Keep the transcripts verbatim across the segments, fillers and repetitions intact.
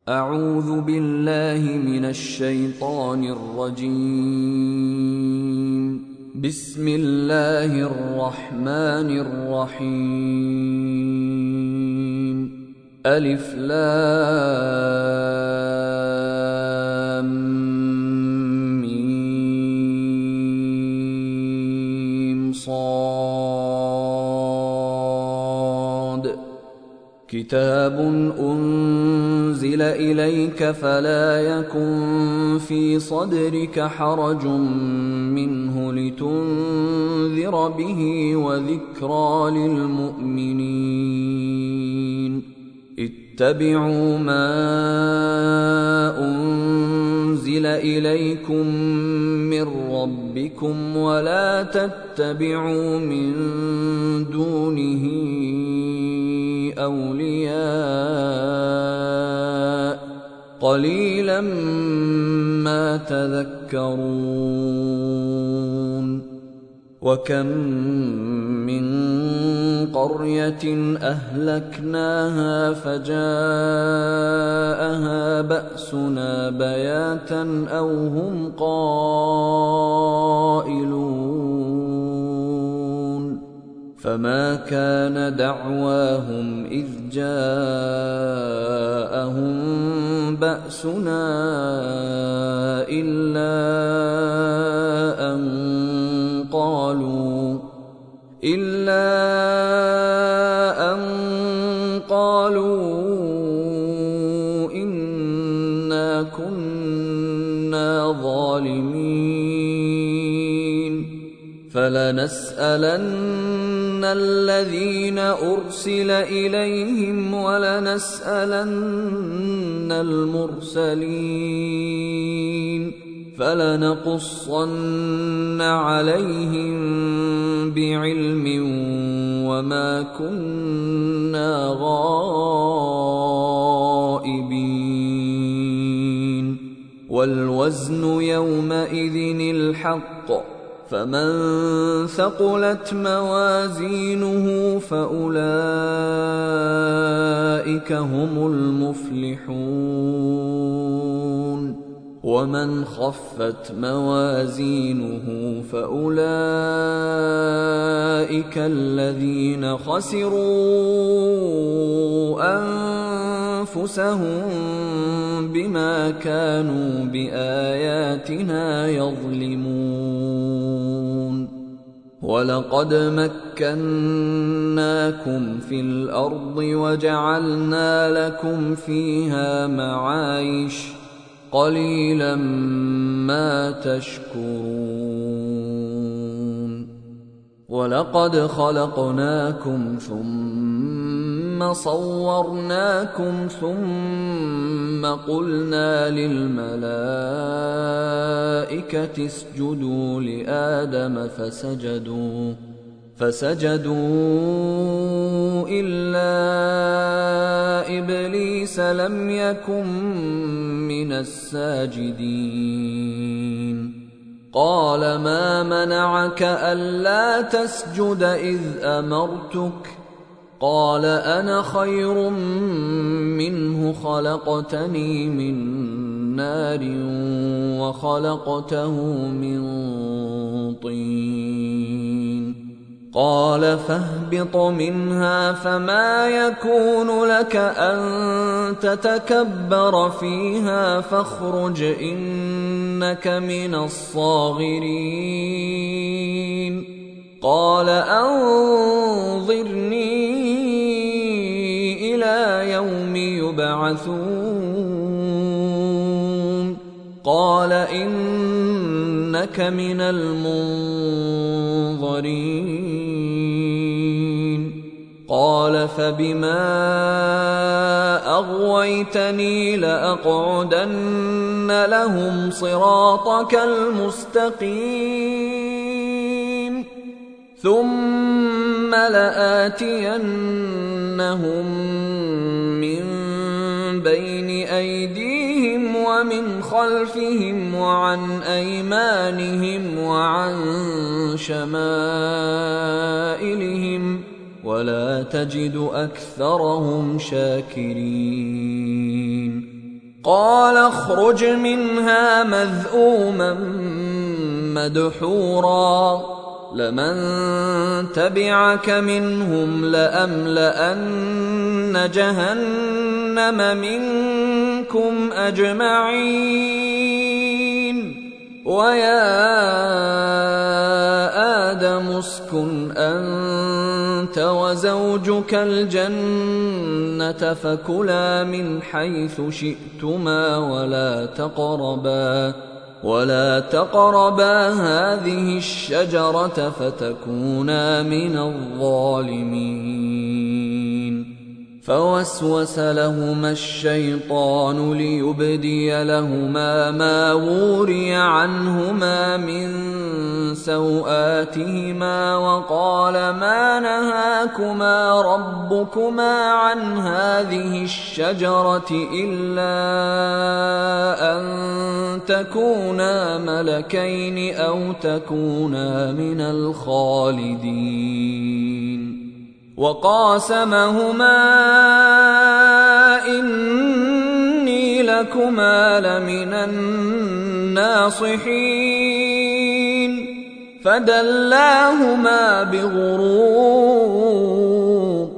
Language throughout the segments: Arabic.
أعوذ بالله من الشيطان الرجيم. بسم الله الرحمن الرحيم. ألف لام ميم صاد. كتاب أنزل إليك فلا يكن في صدرك حرج منه لتنذر به وذكرى للمؤمنين. اتبعوا ما أنزل إليكم من ربكم ولا تتبعوا من دونه أولياء قليلا ما تذكرون. وكم من قرية أهلكناها فجاءها بأسنا بياتا أو هم قائلون. فما كان دعواهم إذ جاءهم بأسنا إلا أن قالوا إلا أن قالوا إنا كنا ظالمين. فلنسألن الذين أرسل إليهم ولنسألن المرسلين. فلنقصن عليهم بعلم وما كنا غائبين. والوزن يومئذ الحق فمن ثقلت موازينه فأولئك هم المفلحون. ومن خفت موازينه فأولئك الذين خسروا أنفسهم بما كانوا بآياتنا يظلمون. ولقد مكناكم في الأرض وجعلنا لكم فيها معايش قليلا ما تشكرون. ولقد خلقناكم ثم صورناكم ثم قلنا للملائكة اسجدوا لآدم فسجدوا فسجدوا إلا إبليس لم يكن من الساجدين. قال ما منعك ألا تسجد إذ أمرتك؟ قال أنا خير منه خلقتني من نار وخلقته من طين. قال فاهبط منها فما يكون لك أن تتكبر فيها فاخرج إنك من الصاغرين. قال أنظرني إلى يوم يبعثون. قال إنك من المنظرين. قال فبما أغويتني لأقعدن لهم صراطك المستقيم ثم لآتينهم من بين أيديهم ومن خلفهم وعن أيمانهم وعن شمائلهم ولا تجد أكثرهم شاكرين. قال اخرج منها مذءوما مدحورا لمن تبعك منهم لأملأن جهنم منكم أجمعين ويا آدم اسكن أنت وزوجك الجنة فكلا من حيث شئتما ولا تقربا ولا تقربا هذه الشجرة فتكونا من الظالمين فوسوس لهما الشيطان ليبدي لهما ما وري عنهما من سوآتهما وقال ما نهاكما ربكما عن هذه الشجرة إلا أن تكونا ملكين أو تكونا من الخالدين وقاسمهما إني لكما لمن الناصحين فدلاهما بغرور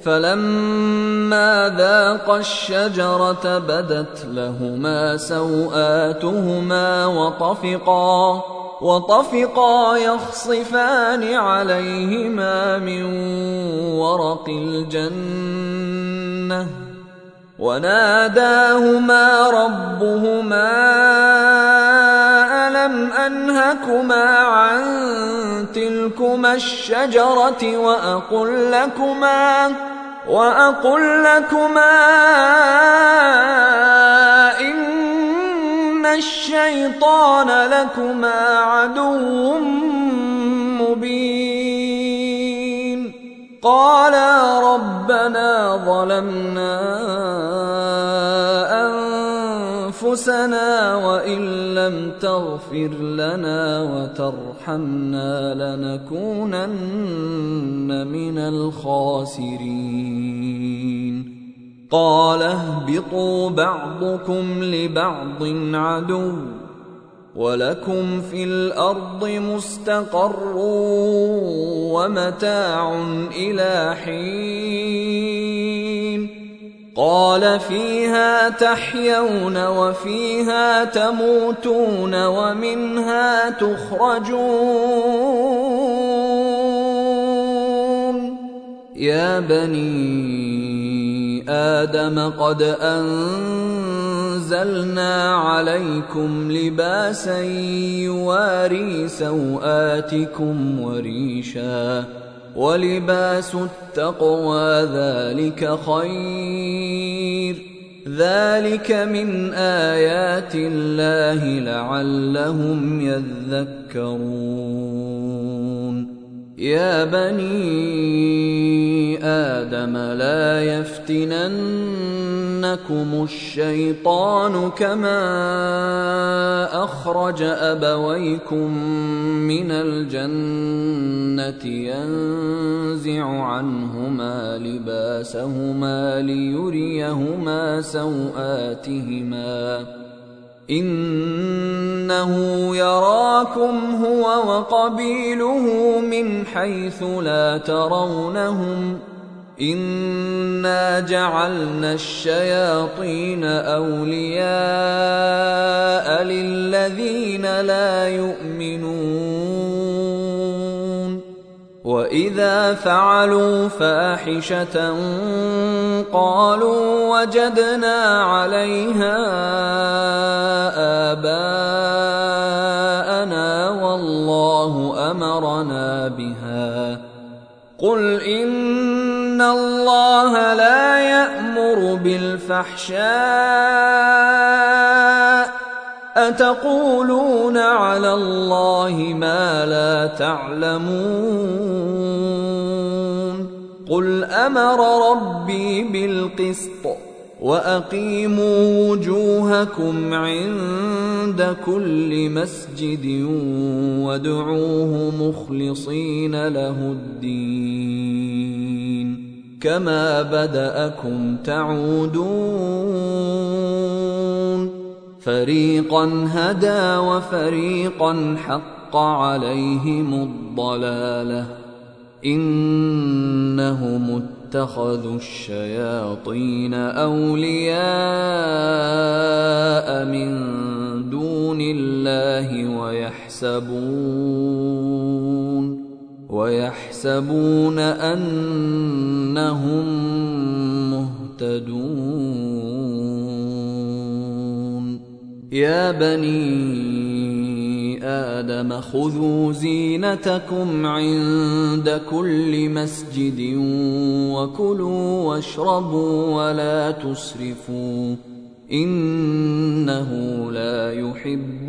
فلما ذاقا الشجرة بدت لهما سوآتهما وطفقا وطفقا يخصفان عليهما من ورق الجنة وناداهما ربهما ألم أنهكما عن تلكما الشجرة وأقل لكما وأقل لكما إن الشيطان لكما عدو مبين قالا ربنا ظلمنا أنفسنا وإن لم تغفر لنا وترحمنا لنكونن من الخاسرين قال اهبطوا بعضكم لبعض عدو ولكم في الأرض مستقر ومتاع إلى حين قال فيها تحيون وفيها تموتون ومنها تخرجون يا بني آدم قد أنزلنا عليكم لباسا يواري سوآتكم وريشا ولباس التقوى ذلك خير ذلك من آيات الله لعلهم يذكرون يا بني آدم لا يفتننكم الشيطان كما أخرج أبويكم من الجنة ينزع عنهما لباسهما ليريهما سوآتهما إنه يراكم هو وقبيله من حيث لا ترونهم إنا جعلنا الشياطين أولياء للذين لا يؤمنون وإذا فعلوا فاحشة قالوا وجدنا عليها آباءنا والله أمرنا بها قل إن الله لا يأمر بالفحشاء أتقولون على الله ما لا تعلمون قل أمر ربي بالقسط وأقيموا وجوهكم عند كل مسجد وادعوه مخلصين له الدين كما بدأكم تعودون فريقا هدى وفريقا حق عليهم الضلالة إنهم اتخذوا الشياطين أولياء من دون الله ويحسبون ويحسبون أنهم مهتدون يا بني آدم خذوا زينتكم عند كل مسجد وكلوا واشربوا ولا تسرفوا إنه لا يحب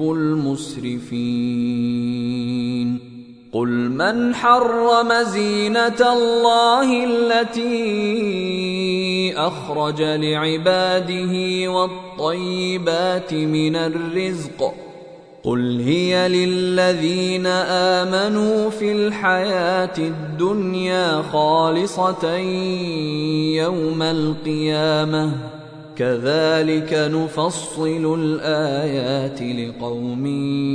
المسرفين قل من حرم زينة الله التي أخرج لعباده والطيبات من الرزق قل هي للذين آمنوا في الحياة الدنيا خالصة يوم القيامة كذلك نفصل الآيات لقوم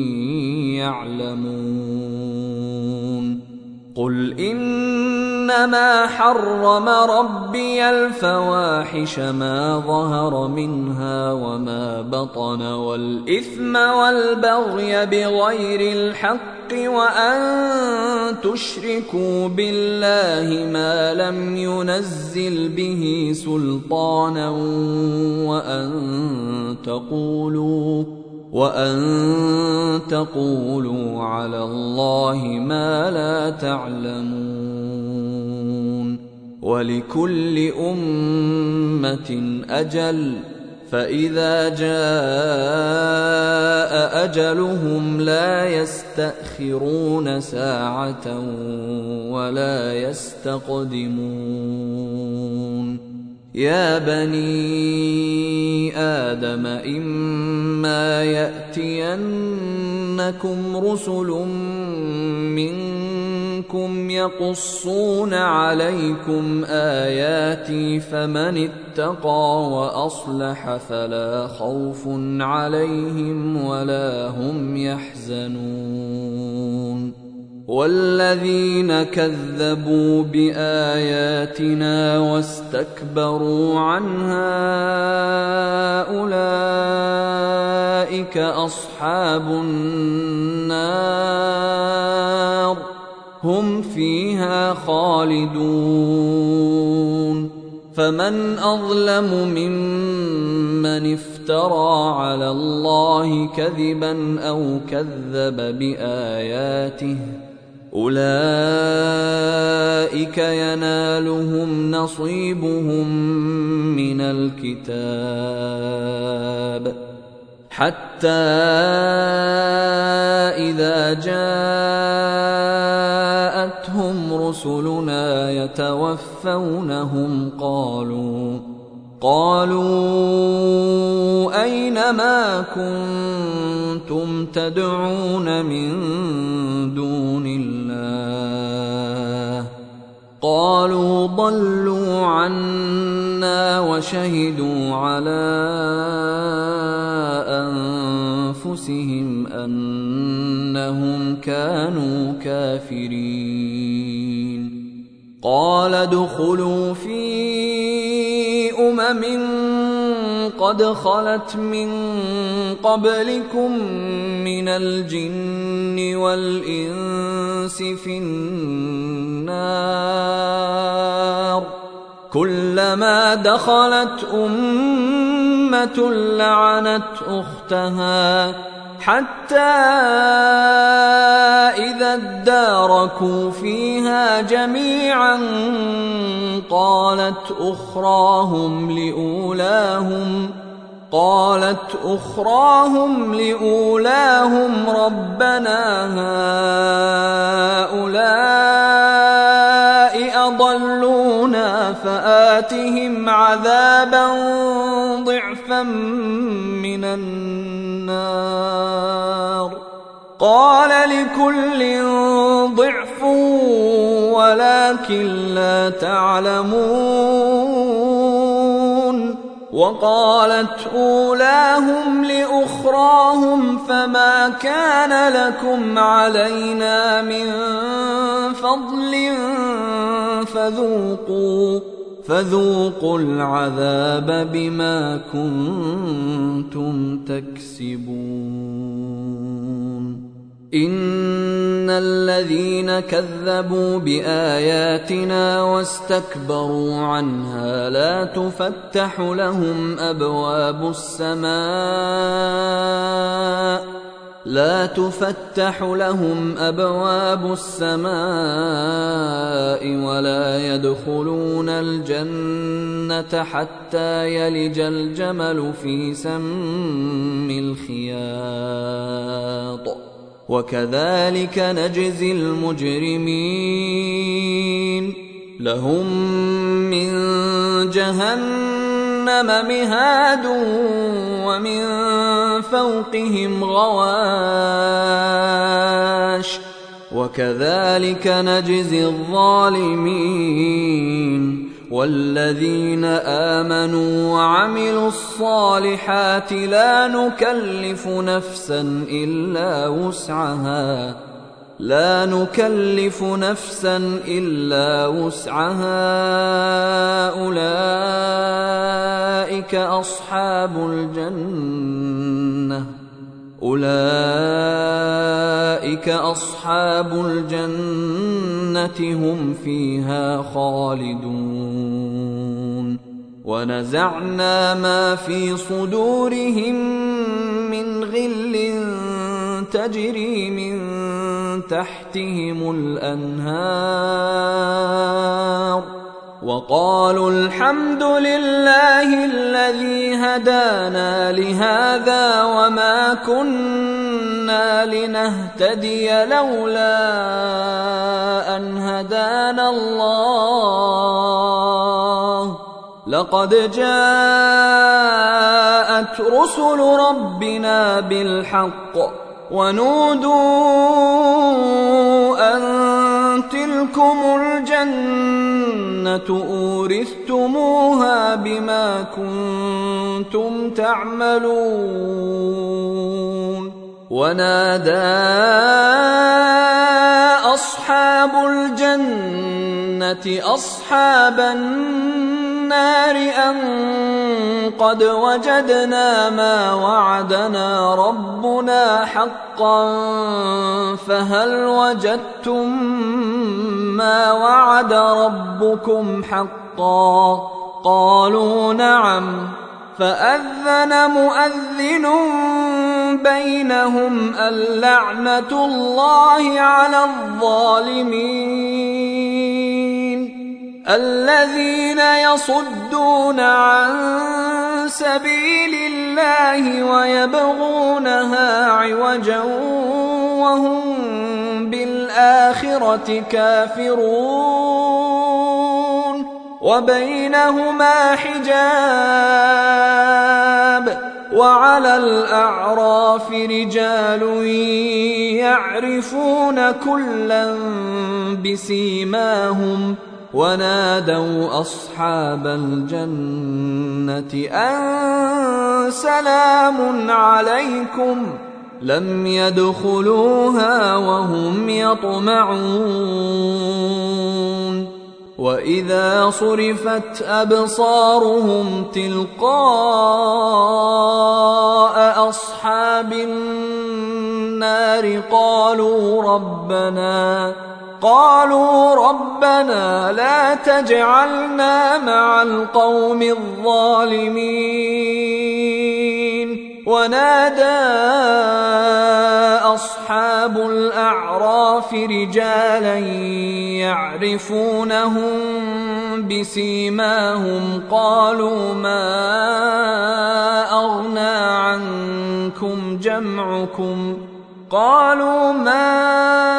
يعلمون قل إنما حرم ربي الفواحش ما ظهر منها وما بطن والإثم والبغي بغير الحق وأن تشركوا بالله ما لم ينزل به سلطانا وأن تقولوا وأن تقولوا على الله ما لا تعلمون ولكل أمة أجل فإذا جاء أجلهم لا يستأخرون ساعة ولا يستقدمون يا بني آدم إما يأتينكم رسل منكم يقصون عليكم آياتي فمن اتقى وأصلح فلا خوف عليهم ولا هم يحزنون والذين كذبوا بآياتنا واستكبروا عنها أولئك أصحاب النار هم فيها خالدون فمن أظلم ممن افترى على الله كذبا أو كذب بآياته أولئك ينالهم نصيبهم من الكتاب حتى إذا جاءتهم رسلنا يتوفونهم قالوا قالوا أين ما كنتم تدعون من دون الله قالوا ضلوا عنا وشهدوا على أنفسهم أنهم كانوا كافرين قال ادخلوا في أمم قد خلت من قبلكم من الجن والإنس في النار كلما دخلت أمة لعنت أختها حتى إذا اداركوا فيها جميعا قالت أخراهم لأولاهم قالت أخراهم لأولاهم ربنا هؤلاء أضلونا فآتهم عذابا ضعفا من النار قال لكل ضعف ولكن لا تعلمون وقالت أولاهم لأخراهم فما كان لكم علينا من فضل فذوقوا فذوقوا العذاب بما كنتم تكسبون إن الذين كذبوا بآياتنا واستكبروا عنها لا تفتح لهم أبواب السماء لا تفتح لهم أبواب السماء ولا يدخلون الجنة حتى يلج الجمل في سم الخياط وكذلك نجزي المجرمين لهم من جهنم مهاد ومن فوقهم غواش وكذلك نجزي الظالمين والذين آمنوا وعملوا الصالحات لا نكلف نفسا إلا وسعها لا نكلف نفسا إلا وسعها أولئك أصحاب الجنة أولئك أصحاب الجنة هم فيها خالدون ونزعنا ما في صدورهم من غل تجري من تحتهم الأنهار وقالوا الحمد لله الذي هدانا لهذا وما كنا لنهتدي لولا أن هدانا الله لقد جاءت رسل ربنا بالحق ونودوا أن تلكم الجنة أورثتموها بما كنتم تعملون ونادى أصحاب الجنة أصحاب النار أن قد وجدنا ما وعدنا ربنا حقا فهل وجدتم ما وعد ربكم حقا قالوا نعم فأذن مؤذن بينهم اللعنة الله على الظالمين الذين يصدون عن سبيل الله ويبغونها عوجا وهم بالآخرة كافرون وبينهما حجاب وعلى الأعراف رجال يعرفون كلا بسيماهم ونادوا أصحاب الجنة أن سلام عليكم لم يدخلوها وهم يطمعون وإذا صرفت أبصارهم تلقاء أصحاب النار قالوا ربنا قالوا ربنا لا تجعلنا مع القوم الظالمين ونادى أصحاب الأعراف رجالا يعرفونهم بسيماهم قالوا ما أغنى عنكم جمعكم قالوا ما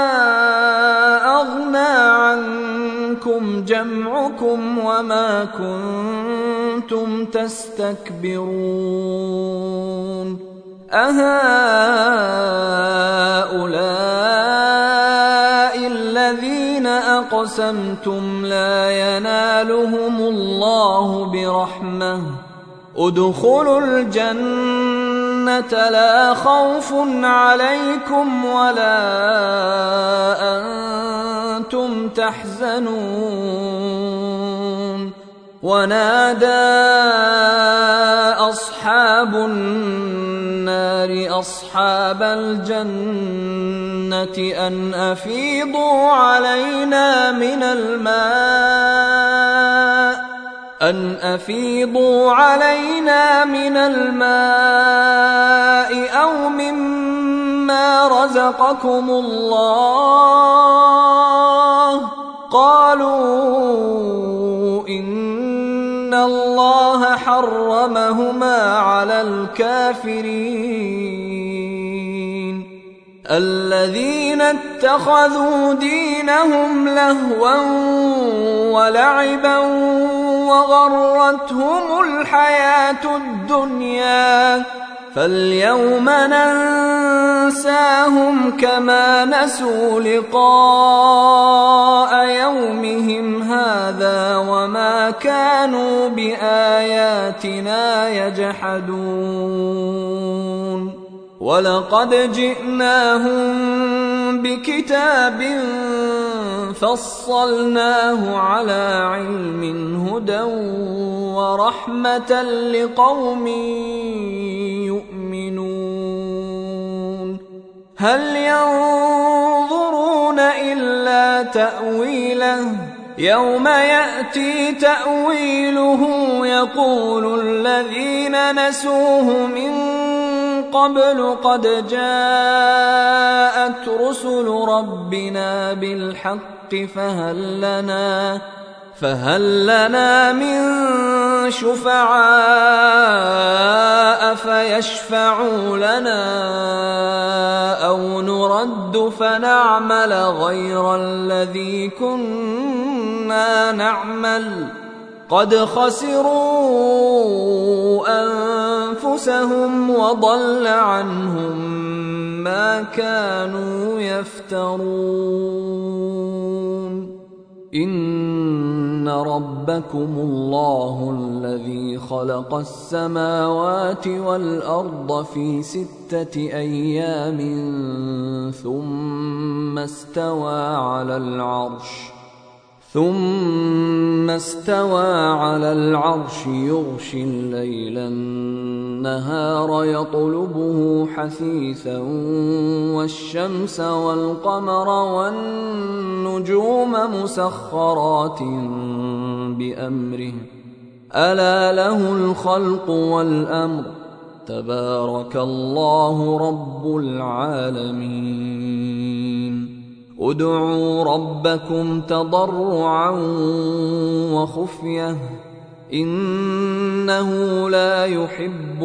أغنى عنكم جمعكم وما كنتم تستكبرون أهؤلاء الذين أقسمتم لا ينالهم الله برحمة ادخلوا الجنة لا خوف عليكم ولا أنتم تحزنون. ونادى أصحاب النار أصحاب الجنة أن أفيضوا علينا من الماء أن أفيضوا علينا من الماء أو مما رزقكم الله. قالوا إن الله حرمهما على الكافرين. الذين اتخذوا دينهم لهوا ولعبا وغرتهم الحياة الدنيا فاليوم ننساهم كما نسوا لقاء يومهم هذا وما كانوا بآياتنا يجحدون. ولقد جئناهم بكتاب فصلناه على علم هدى ورحمة لقوم يؤمنون. هل ينظرون إلا تأويله يوم يأتي تأويله يقول الذين نسوه من قبل قد جاءت رسل ربنا بالحق فهل لنا فهل لنا من شفعاء فيشفعوا لنا أو نرد فنعمل غير الذي كنا نعمل قد خسروا أنفسهم وضل عنهم ما كانوا يفترون. إن ربكم الله الذي خلق السماوات والأرض في ستة أيام ثم استوى على العرش ثم استوى على العرش يغشي الليل النهار يطلبه حثيثا والشمس والقمر والنجوم مسخرات بأمره ألا له الخلق والأمر تبارك الله رب العالمين. ادعوا ربكم تضرعا وخفية إنه لا يحب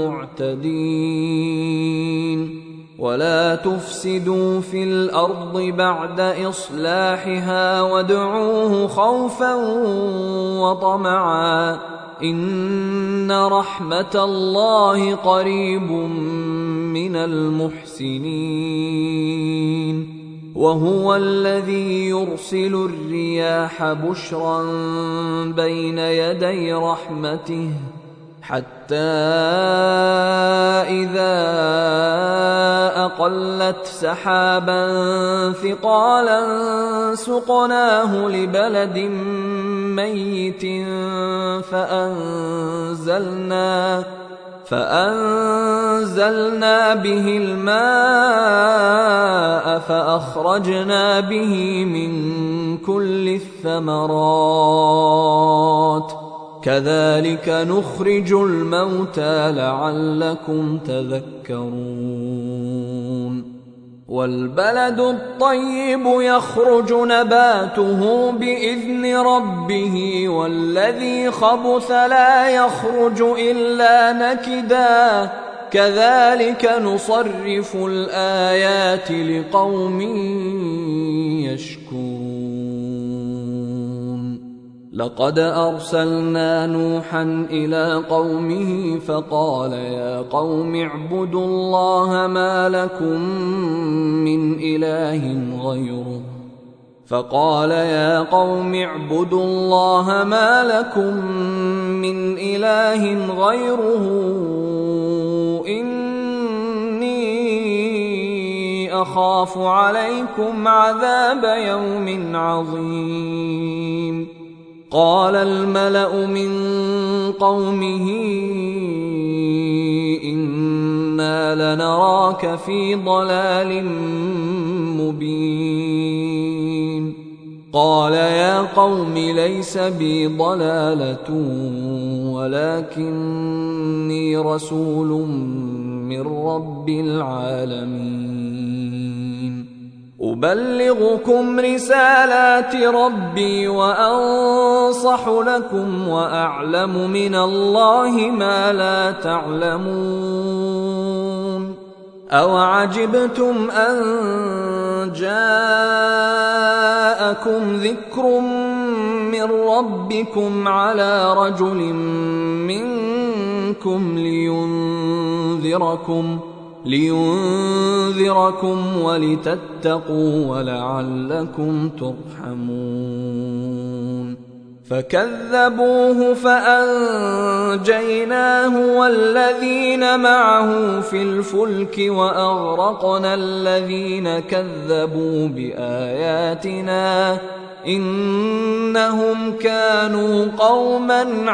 المعتدين. ولا تفسدوا في الأرض بعد إصلاحها وادعوه خوفا وطمعا إن رحمة الله قريب من المحسنين. وهو الذي يرسل الرياح بشرا بين يدي رحمته حتى إذا أقلت سحابا ثقالا سقناه لبلد ميت فأنزلنا فأنزلنا به الماء فأخرجنا به من كل الثمرات كذلك نخرج الموتى لعلكم تذكرون. والبلد الطيب يخرج نباته بإذن ربه والذي خبث لا يخرج إلا نكدا كذلك نصرف الآيات لقوم يشكرون. لقد أرسلنا نوحا إلى قومه فقال يا قوم اعبدوا الله ما لكم من إله غيره فقال يا قوم اعبدوا الله ما لكم من إله غيره إني أخاف عليكم عذاب يوم عظيم. قال الملأ من قومه إنا لنراك في ضلال مبين. قال يا قوم ليس بي ضلالة ولكني رسول من رب العالمين أبلغكم رسالات ربي وأنصح لكم وأعلم من الله ما لا تعلمون. أوعجبتم أن جاءكم ذكر من ربكم على رجل منكم لينذركم لينذركم ولتتقوا ولعلكم ترحمون. فكذبوه فأنجيناه والذين معه في الفلك وأغرقنا الذين كذبوا بآياتنا إنهم كانوا قوما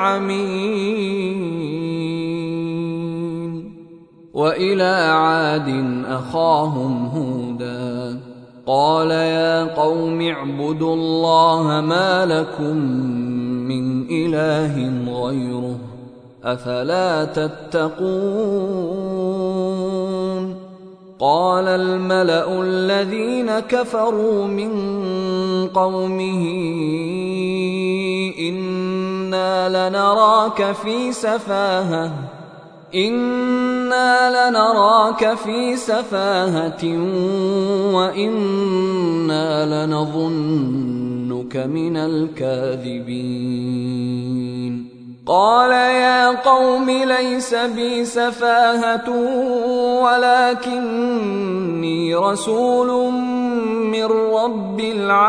عمين. وإلى عاد أخاهم هودا قال يا قوم اعبدوا الله ما لكم من إله غيره أفلا تتقون. قال الملأ الذين كفروا من قومه إنا لنراك في سفاهة إنا لنراك في سفاهة وإنا لنظنك من الكاذبين. قال يا قوم ليس بي سفاهة ولكني رسول من رب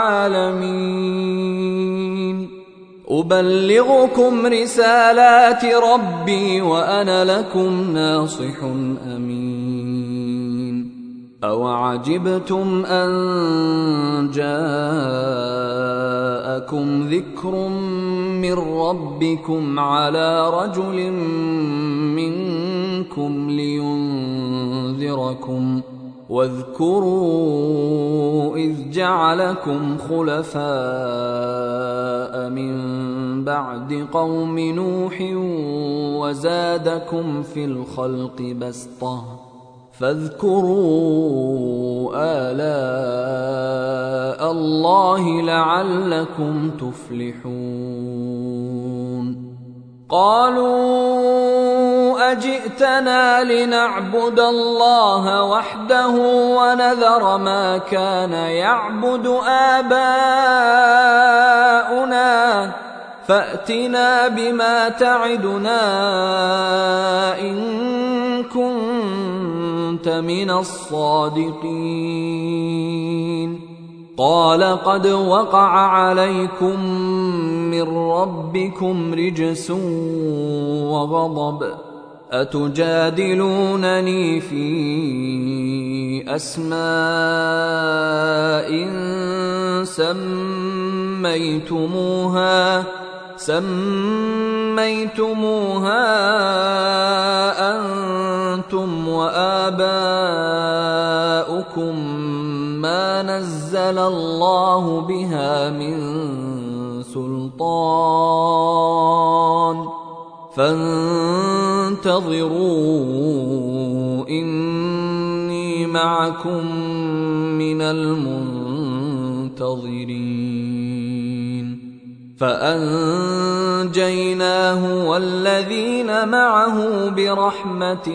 العالمين أبلغكم رسالات ربي وأنا لكم ناصح أمين. أوعجبتم أن جاءكم ذكر من ربكم على رجل منكم لينذركم واذكروا إذ جعلكم خلفاء من بعد قوم نوح وزادكم في الخلق بسطة فاذكروا آلاء الله لعلكم تفلحون. قالوا أجئتنا لنعبد الله وحده ونذر ما كان يعبد آباؤنا فأتنا بما تعدنا إن كنت من الصادقين. قال قد وقع عليكم من ربكم رجس وغضب أتجادلونني في أسماء سميتموها سميتموها أنتم وآباؤكم ما نزل الله بها من سلطان فانتظروا إني معكم من المنتظرين. فأنجيناه والذين معه برحمة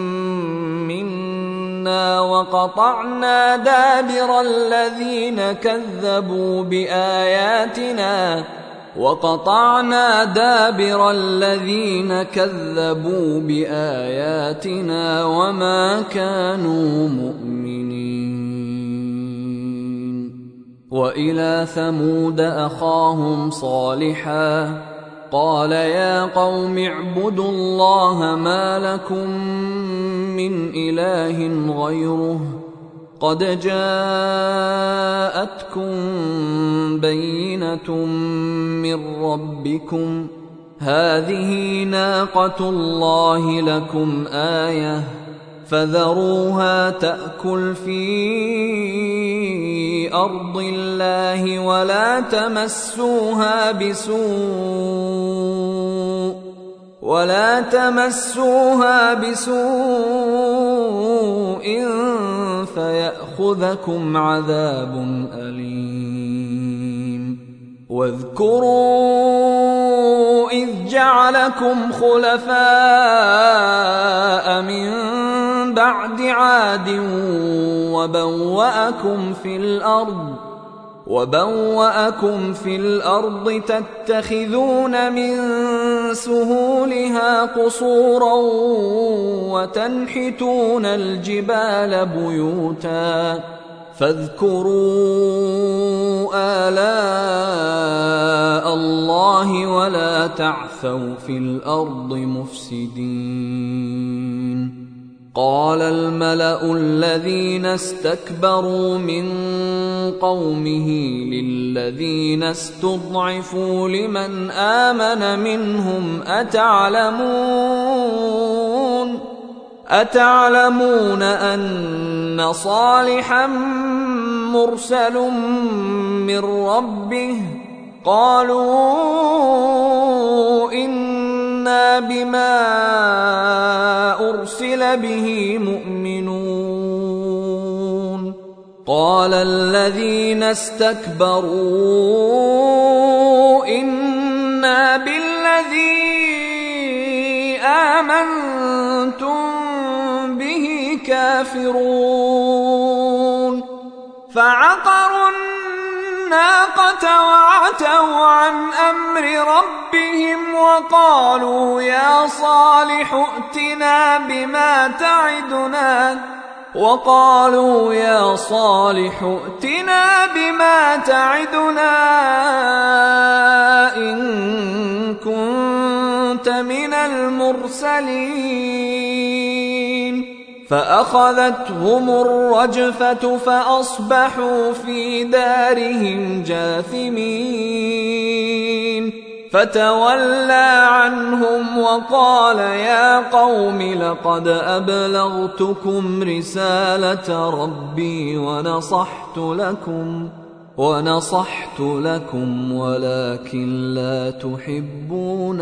منا وقطعنا دابر الذين كذبوا بآياتنا وقطعنا دابر الذين كذبوا بآياتنا وما كانوا مؤمنين. وإلى ثمود أخاهم صالحا قال يا قوم اعبدوا الله ما لكم من إله غيره قد جاءتكم بينة من ربكم هذه ناقة الله لكم آية فذروها تأكل في أرض الله ولا تمسوها بسوء ولا تمسوها بسوء فيأخذكم عذاب أليم واذكروا إذ جعلكم خلفاء من بعد عاد وبوأكم في الأرض وبوأكم في الأرض تتخذون من سهولها قصورا وتنحتون الجبال بيوتا فاذكروا آلاء الله ولا تعثوا في الأرض مفسدين. قال الملأ الذين استكبروا من قومه للذين استضعفوا لمن آمن منهم أتعلمون أتعلمون أن صالحا مرسل من ربه قالوا إنا بما أرسل به مؤمنون. قال الذين استكبروا إنا بالذي آمنتم به كافرون. فعقروا الناقة وعتوا عن أمر ربهم وقالوا يا صالح ائتنا بما تعدنا وقالوا يا صالح ائتنا بما تعدنا إن كنت من المرسلين. فأخذتهم الرجفة فأصبحوا في دارهم جاثمين. فتولى عنهم وقال يا قوم لقد أبلغتكم رسالة ربي ونصحت لكم ونصحت لكم ولكن لا تحبون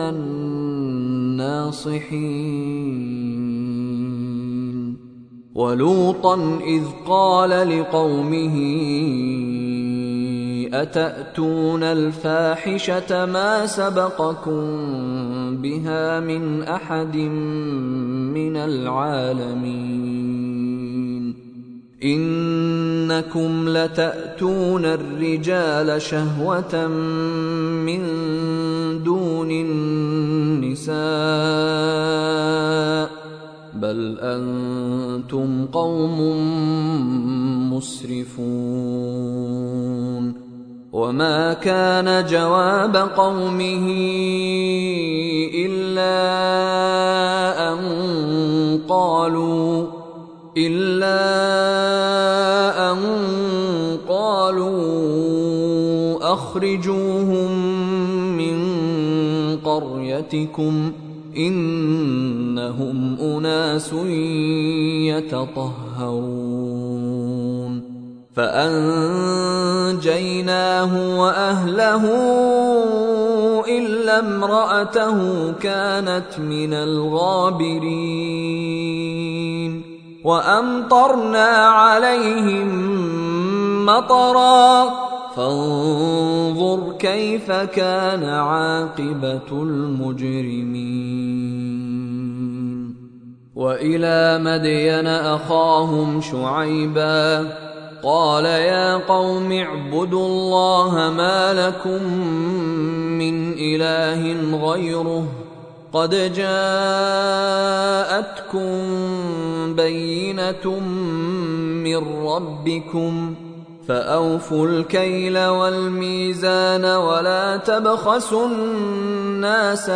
الناصحين. ولوطا إذ قال لقومه أتأتون الفاحشة ما سبقكم بها من أحد من العالمين إنكم لتأتون الرجال شهوة من دون النساء بل أنتم قوم مسرفون. وما كان جواب قومه إلا أن قالوا إلا أن قالوا أخرجوهم من قريتكم إنهم أناس يتطهرون. فأنجيناه وأهله إلا امرأته كانت من الغابرين. وأمطرنا عليهم مطرا فانظر كيف كان عاقبة المجرمين. وإلى مدين أخاهم شعيبا قال يا قوم اعبدوا الله ما لكم من إله غيره قد جاءتكم بينة من ربكم فأوفوا الكيل والميزان ولا تبخسوا الناس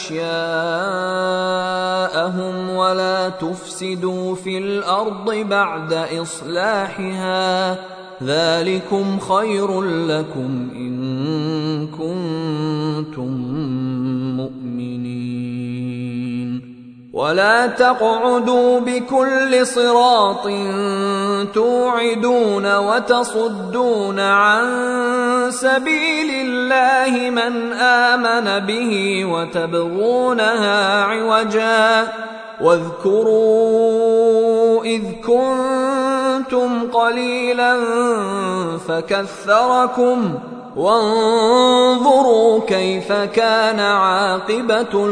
أشياءهم ولا تفسدوا في الأرض بعد إصلاحها، ذلكم خير لكم إن كنتم مؤمنين. ولا تقعدوا بكل صراط توعدون وتصدون عن سبيل الله من آمن به وتبغونها عوجا، واذكروا إذ كنتم قليلا فكثركم، وانظروا كيف كان عاقبة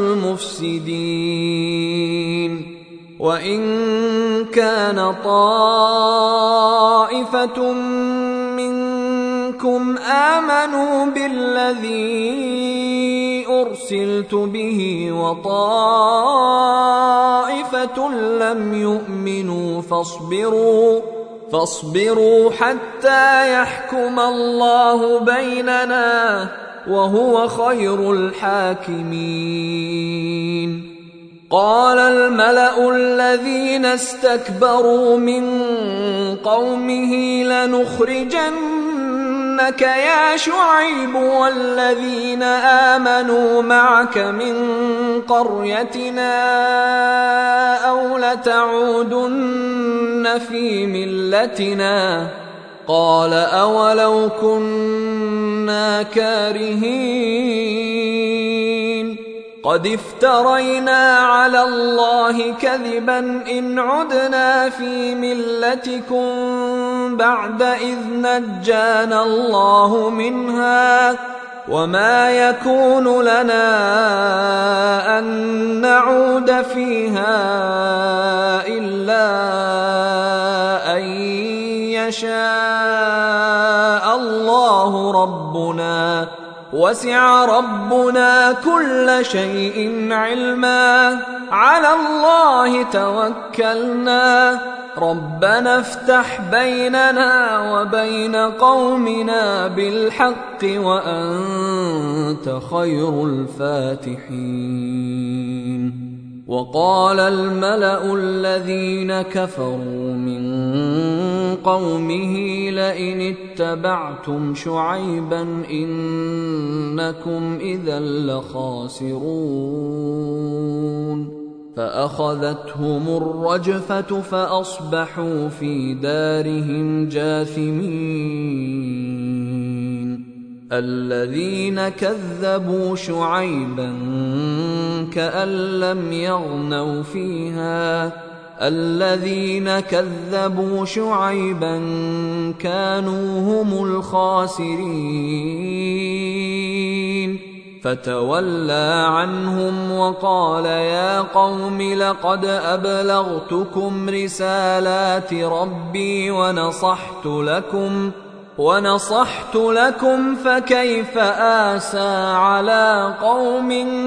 المفسدين. وإن كان طائفة منكم آمنوا بالذي أرسلت به وطائفة لم يؤمنوا فاصبروا فاصبروا حتى يحكم الله بيننا وهو خير الحاكمين. قال الملأ الذين استكبروا من قومه لنخرجنك يا شعيب والذين آمنوا معك من قريتنا أو لتعودن في ملتنا. قال أولو كنا كارهين قد افترينا على الله كذبا إن عدنا في ملتكم بعد إذ نجانا الله منها، وما يكون لنا أن نعود فيها إلا أن يشاء الله ربنا، وسع ربنا كل شيء علما، على الله توكلنا، ربنا افتح بيننا وبين قومنا بالحق وأنت خير الفاتحين. وقال الملأ الذين كفروا من قومه لئن اتبعتم شعيبا إنكم إذا لخاسرون. فأخذتهم الرجفة فأصبحوا في دارهم جاثمين. الذين كذبوا شعيبا كأن لم يغنوا فيها، الذين كذبوا شعيبا كانوا هم الخاسرين. فتولى عنهم وقال يا قوم لقد أبلغتكم رسالات ربي ونصحت لكم ونصحت لكم فكيف آسى على قوم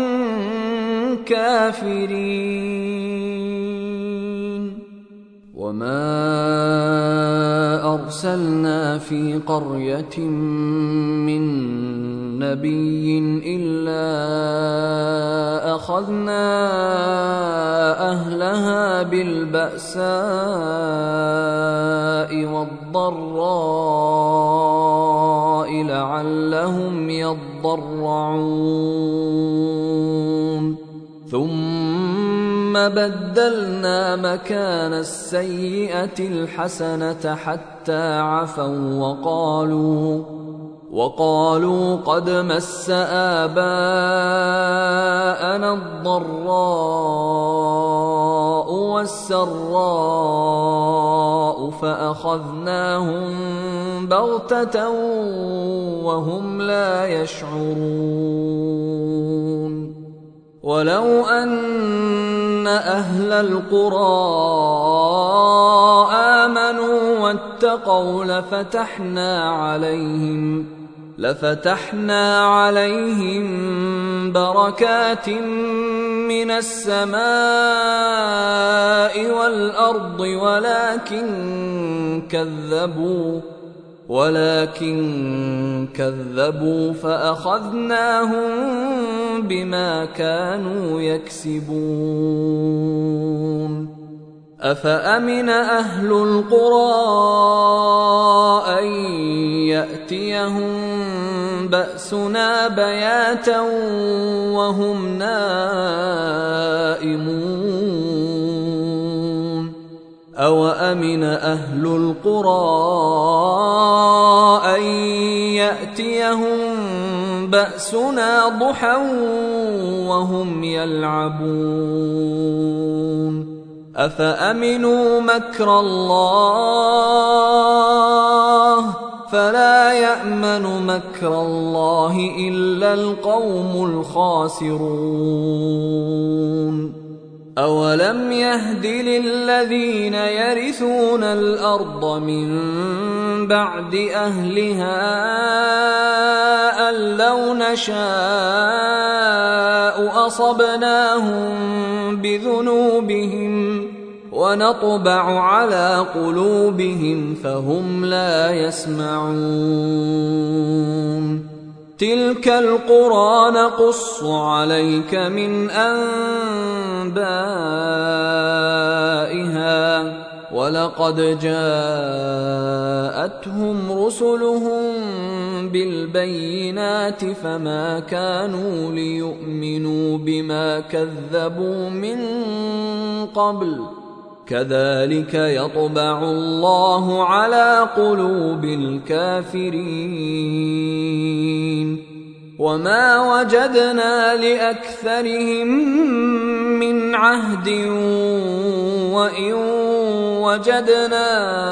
كافرين. وما أرسلنا في قرية من نبي إلا أخذنا أهلها بالبأساء والضراء لعلهم يضرعون. ثم بدلنا مكان السيئة الحسنة حتى عفوا وقالوا وقالوا قد مس آباءنا الضراء والسراء فأخذناهم بغتة وهم لا يشعرون. ولو أن أهل القرى آمنوا واتقوا لفتحنا عليهم لفتحنا عليهم بركات من السماء والأرض ولكن كذبوا ولكن كذبوا فأخذناهم بما كانوا يكسبون أفأمن أهل القرى أن يأتيهم بأسنا بياتا وهم نائمون أوأمن أهل القرى أن يأتيهم بأسنا ضحى وهم يلعبون أفأمنوا مكر الله فلا يأمن مكر الله إلا القوم الخاسرون أولم يهد للذين يرثون الأرض من بعد أهلها أن لو نشاء أصبناهم بذنوبهم ونطبع على قلوبهم فهم لا يسمعون تلك القرى نقص عليك من أنبائها ولقد جاءتهم رسلهم بالبينات فما كانوا ليؤمنوا بما كذبوا من قبل كذلك يطبع الله على قلوب الكافرين وما وجدنا لأكثرهم من عهد وإن وجدنا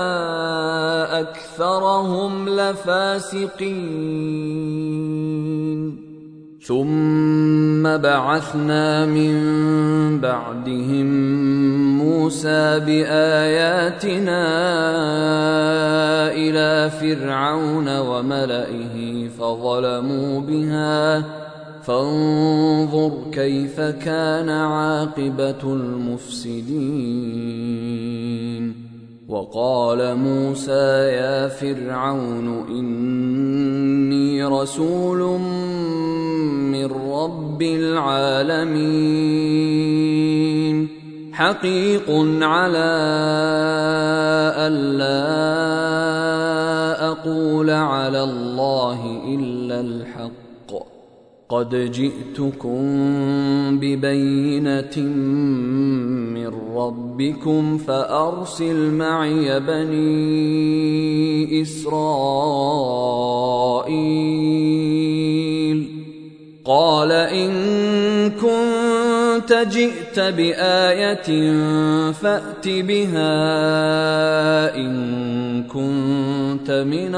أكثرهم لفاسقين ثم بعثنا من بعدهم موسى بآياتنا إلى فرعون وملئه فظلموا بها فانظر كيف كان عاقبة المفسدين وقال موسى يا فرعون إني رسول من رب العالمين حقيق على ألا أقول على الله إلا الحق قد جئتكم ببينة من ربكم فأرسل معي بني إسرائيل قال إن كنت جئت بآية فأت بها إن كنت من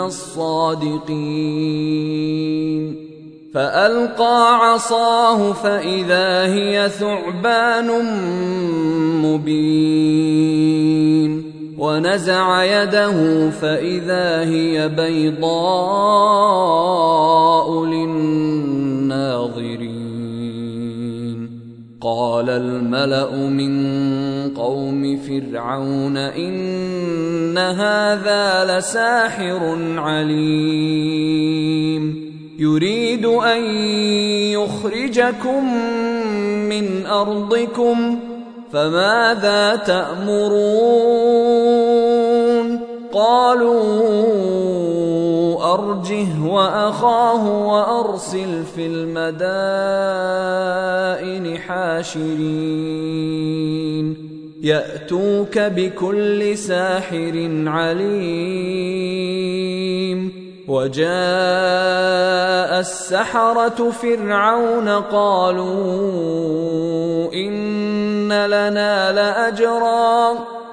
الصادقين فألقى عصاه فإذا هي ثعبان مبين ونزع يده فإذا هي بيضاء للناظرين قال الملأ من قوم فرعون إن هذا لساحر عليم يريد أن يخرجكم من أرضكم فماذا تأمرون قالوا أرجه وأخاه وأرسل في المدائن حاشرين يأتوك بكل ساحر عليم وجاء السحرة فرعون قالوا إن لنا لأجرا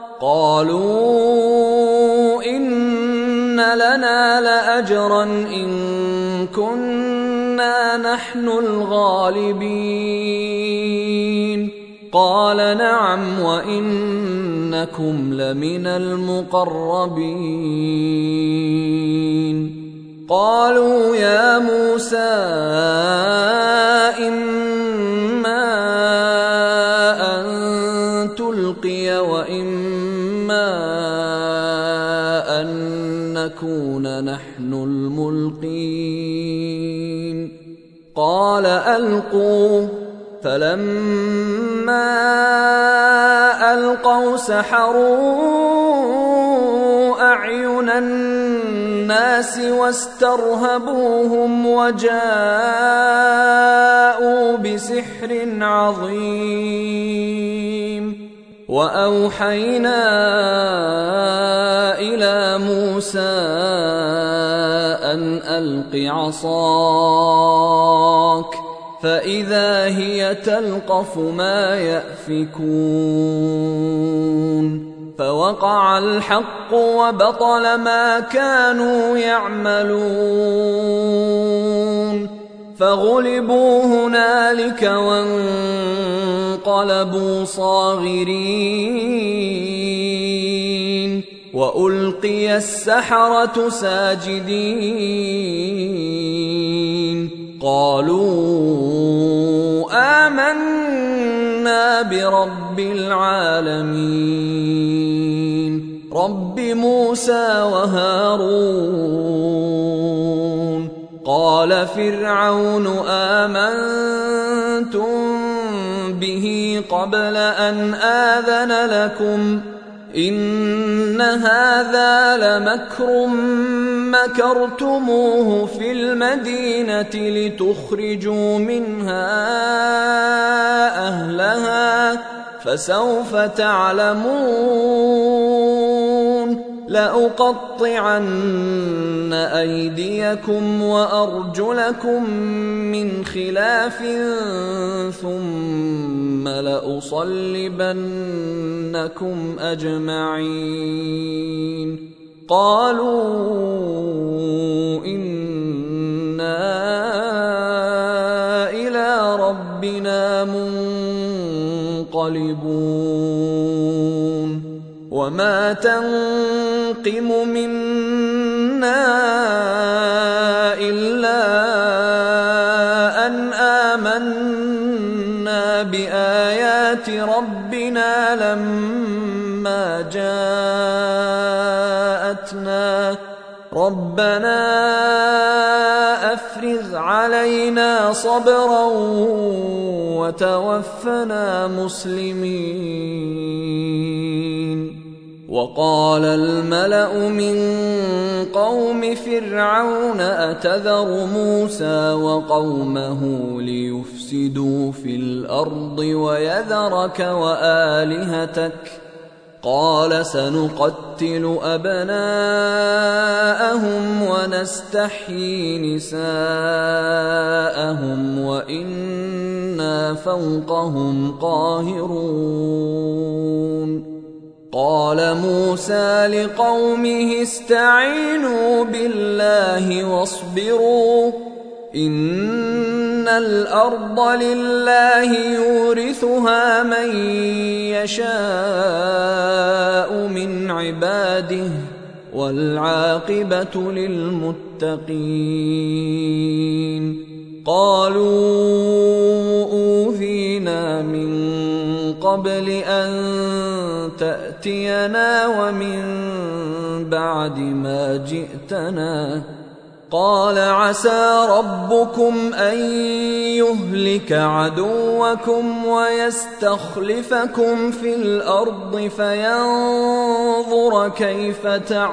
قالوا إن لنا لأجرا إن كنا نحن الغالبين قال نعم وإنكم لمن المقربين قالوا يا موسى إما أن تلقي وإما أن نكون نحن الملقين قال ألقوا فلما ألقوا سحروا أعين الناس واسترهبوهم وجاءوا بسحر عظيم وأوحينا إلى موسى أن ألق عصاك فإذا هي تلقف ما يأفكون فوقع الحق وبطل ما كانوا يعملون فغلبوا هنالك وانقلبوا صاغرين وألقي السحرة ساجدين قالوا آمنا برب العالمين رب موسى وهارون قال فرعون آمنتم به قبل أن آذن لكم إن هذا لمكر مكرتموه في المدينة لتخرجوا منها أهلها فسوف تعلمون لأقطعن أيديكم وأرجلكم من خلاف ثم لأصلبنكم أجمعين قالوا إنا إلى ربنا منقلبون وما تنقم منا إلا أن آمنا بآيات ربنا لما جاءتنا ربنا أفرغ علينا صبرا وتوفنا مسلمين وقال الملأ من قوم فرعون أتذر موسى وقومه ليفسدوا في الأرض ويذرك وآلهتك قال سنقتل أبناءهم ونستحيي نساءهم وإنا فوقهم قاهرون قال موسى لقومه استعينوا بالله واصبروا إن الأرض لله يورثها من يشاء من عباده والعاقبة للمتقين قالوا أوذينا من قبل أن تأتينا ومن بعد ما جئتنا قال عسى ربكم أن يهلك عدوكم ويستخلفكم في الأرض فينظر كيف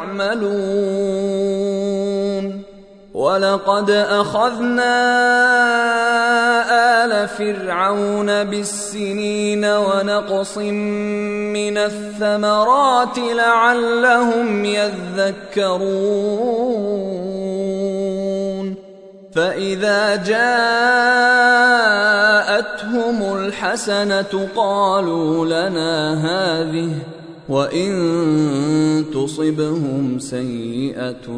تعملون ولقد أخذنا آل فرعون بالسنين ونقص من الثمرات لعلهم يذكرون فإذا جاءتهم الحسنة قالوا لنا هذه وإن تصبهم سيئة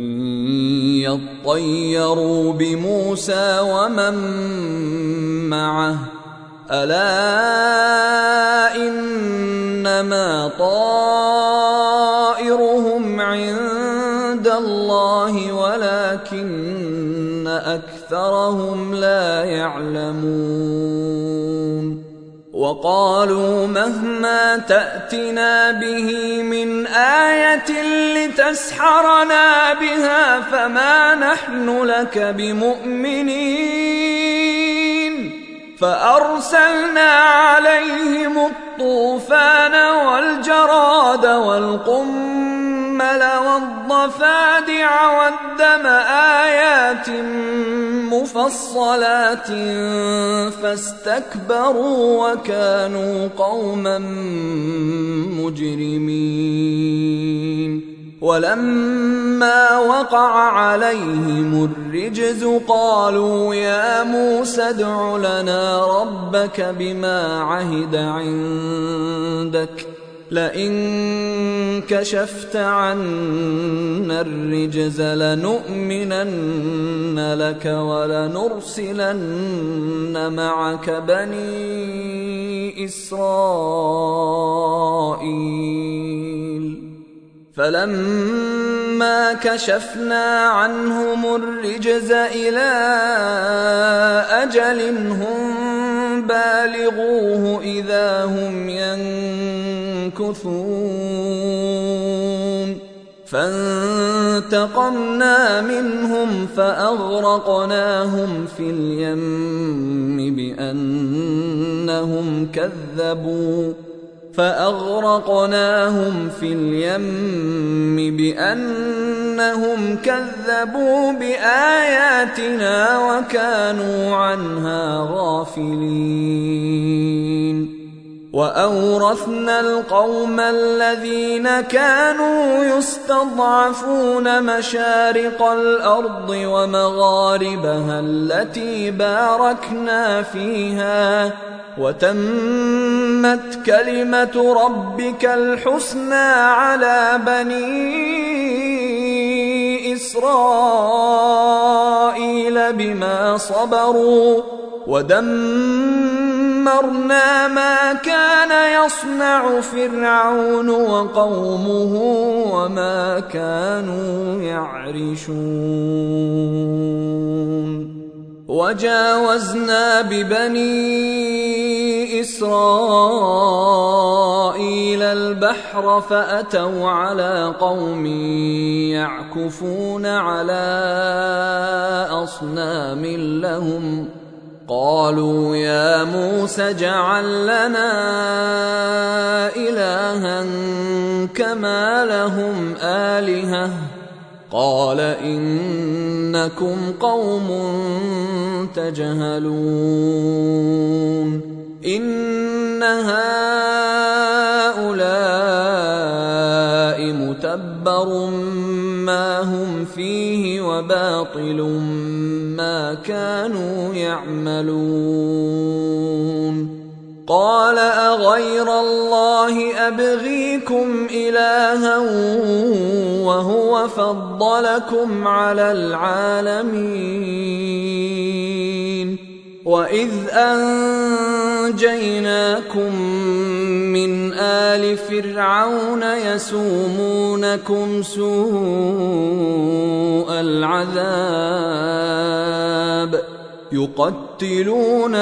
يطيروا بموسى ومن معه ألا إنما طائرهم عند الله ولكن أكثرهم لا يعلمون وقالوا مهما تأتنا به من آية لتسحرنا بها فما نحن لك بمؤمنين فأرسلنا عليهم الطوفان والجراد والقمل والضفادع والدم آيات مفصلات فاستكبروا وكانوا قوما مجرمين ولما وقع عليهم الرجز قالوا يا موسى ادع لنا ربك بما عهد عندك لئن كشفت عنا الرجز لنؤمنن لك ولنرسلن معك بني إسرائيل فلما كشفنا عنهم الرجز إلى أجل هم بالغوه إذا هم ينكثون فانتقمنا منهم فأغرقناهم في اليم بأنهم كذبوا فأغرقناهم في اليم بأنهم كذبوا بآياتنا وكانوا عنها غافلين وأورثنا القوم الذين كانوا يستضعفون مشارق الأرض ومغاربها التي باركنا فيها وتمت كلمة ربك الحسنى على بني إسرائيل بما صبروا ودمرنا ما كان يصنع فرعون وقومه وما كانوا يعرشون وجاوزنا ببني إسرائيل البحر فأتوا على قوم يعكفون على أصنام لهم قالوا يا موسى اجعل لنا إلها كما لهم آلهة قال إنكم قوم تجهلون إن هؤلاء متبر ما هم فيه وباطل ما كانوا يعملون قال أغير الله أبغيكم إلها وهو فضلكم على العالمين وإذ أنجيناكم من آل فرعون يسومونكم سوء العذاب يقتلون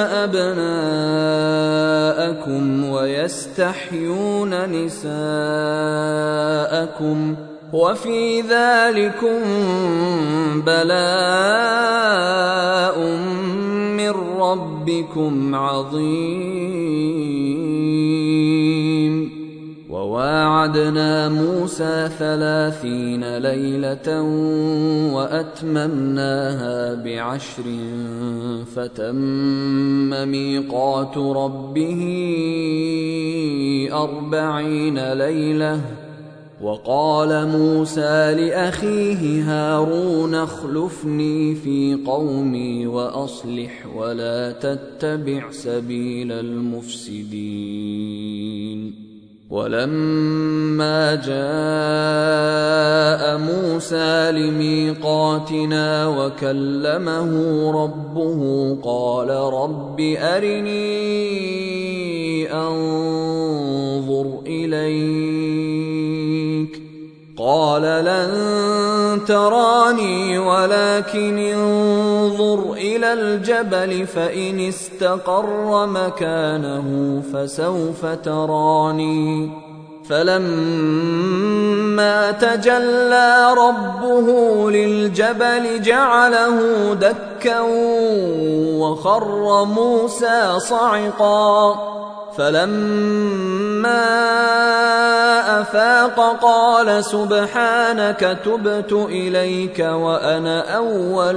أبناءكم ويستحيون نساءكم وفي ذلكم بلاء من ربكم عظيم وواعدنا موسى ثلاثين ليلة وأتممناها بعشر فتم ميقات ربه أربعين ليلة وقال موسى لأخيه هارون اخلفني في قومي وأصلح ولا تتبع سبيل المفسدين ولما جاء موسى لميقاتنا وكلمه ربه قال رب أرني أنظر إليك قال لن تراني ولكن انظر إلى الجبل فإن استقر مكانه فسوف تراني فلما تجلى ربه للجبل جعله دكا وخر موسى صعقا فلما أفاق قال سبحانك تبت إليك وأنا أول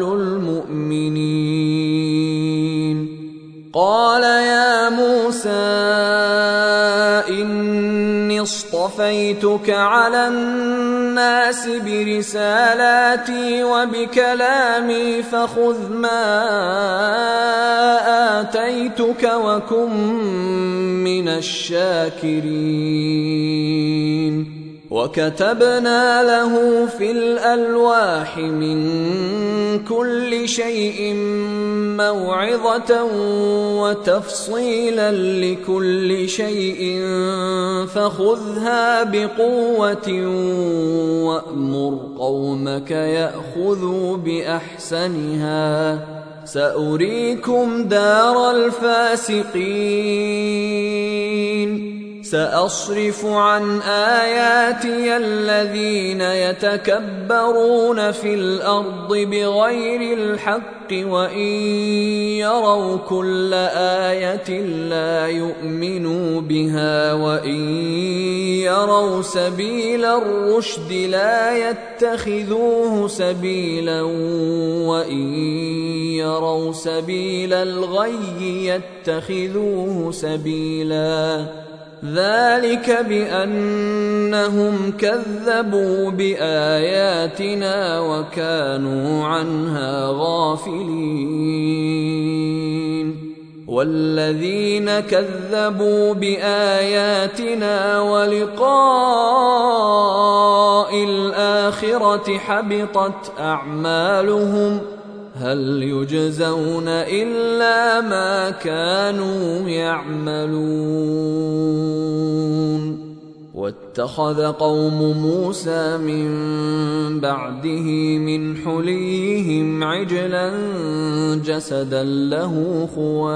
المؤمنين قال يا موسى إني اصطفيتك على الناس برسالاتي وبكلامي فخذ ما آتيتك وكن من الشاكرين وكتبنا له في الألواح من كل شيء موعظة وتفصيلا لكل شيء فخذها بقوة وأمر قومك يأخذوا بأحسنها سأريكم دار الفاسقين سأصرف عن آياتي الذين يتكبرون في الأرض بغير الحق وإن يروا كل آية لا يؤمنوا بها وإن يروا سبيل الرشد لا يتخذوه سبيلا وإن يروا سبيل الغي يتخذوه سبيلا ذلك بأنهم كذبوا بآياتنا وكانوا عنها غافلين والذين كذبوا بآياتنا ولقاء الآخرة حبطت أعمالهم هل يجزون إلا ما كانوا يعملون واتخذ قوم موسى من بعده من حليهم عجلا جسدا له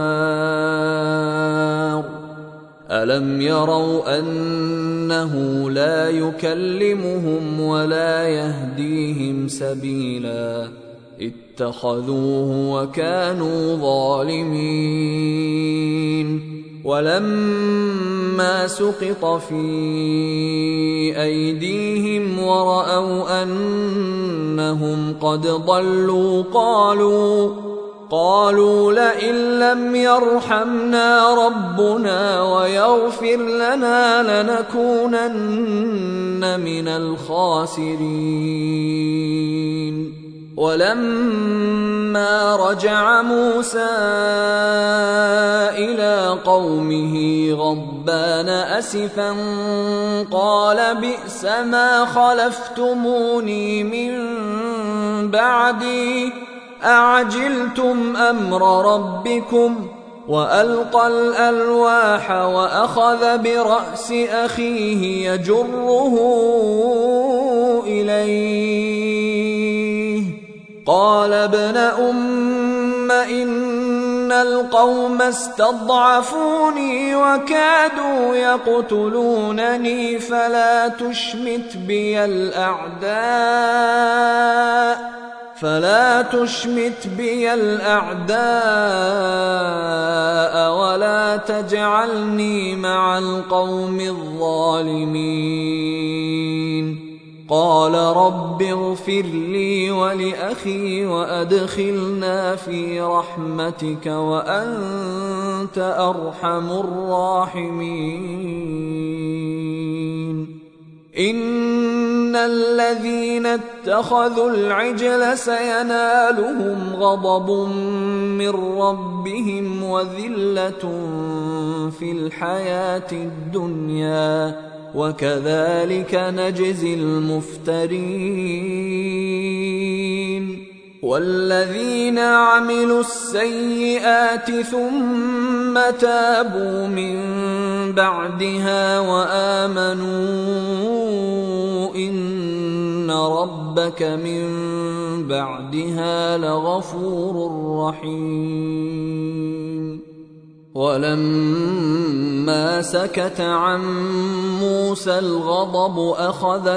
خوار ألم يروا أنه لا يكلمهم ولا يهديهم سبيلا اتخذوه وكانوا ظالمين ولما سقط في أيديهم ورأوا أنهم قد ضلوا قالوا قالوا لئن لم يرحمنا ربنا ويغفر لنا لنكونن من الخاسرين ولما رجع موسى إلى قومه غضبان أسفا قال بئس ما خلفتموني من بعدي أعجلتم أمر ربكم وألقى الألواح وأخذ برأس أخيه يجره إليه قال ابن أم إن القوم استضعفوني وكادوا يقتلونني فلا تشمت بي الأعداء فلا تشمت بي الأعداء ولا تجعلني مع القوم الظالمين قال رب اغفر لي ولأخي وأدخلنا في رحمتك وأنت أرحم الراحمين إن الذين اتخذوا العجل سينالهم غضب من ربهم وذلة في الحياة الدنيا وكذلك نجزي المفترين والذين عملوا السيئات ثم تابوا من بعدها وآمنوا إن ربك من بعدها لغفور رحيم. ولما سكت عن موسى الغضب أخذ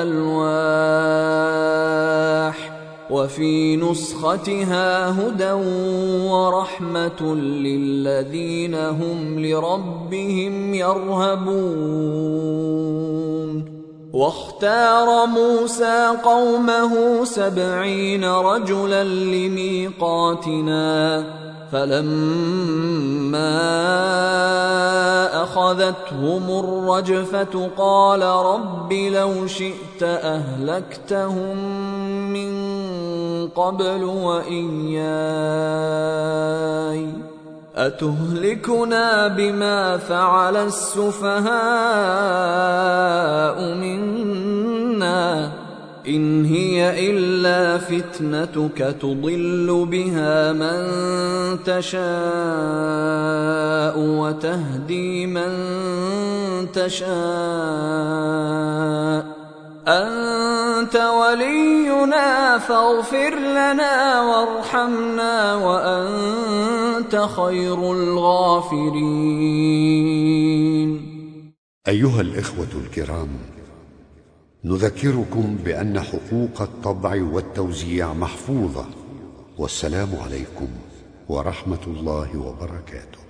الألواح وفي نسختها هدى ورحمة للذين هم لربهم يرهبون. واختار موسى قومه سبعين رجلا لميقاتنا فلما أخذتهم الرجفة قال رب لو شئت أهلكتهم من قبل وإياي أتهلكنا بما فعل السفهاء منا إن هي إلا فتنتك تضل بها من تشاء وتهدي من تشاء أنت ولينا فاغفر لنا وارحمنا وأنت خير الغافرين. أيها الإخوة الكرام، نذكركم بأن حقوق الطبع والتوزيع محفوظة، والسلام عليكم ورحمة الله وبركاته.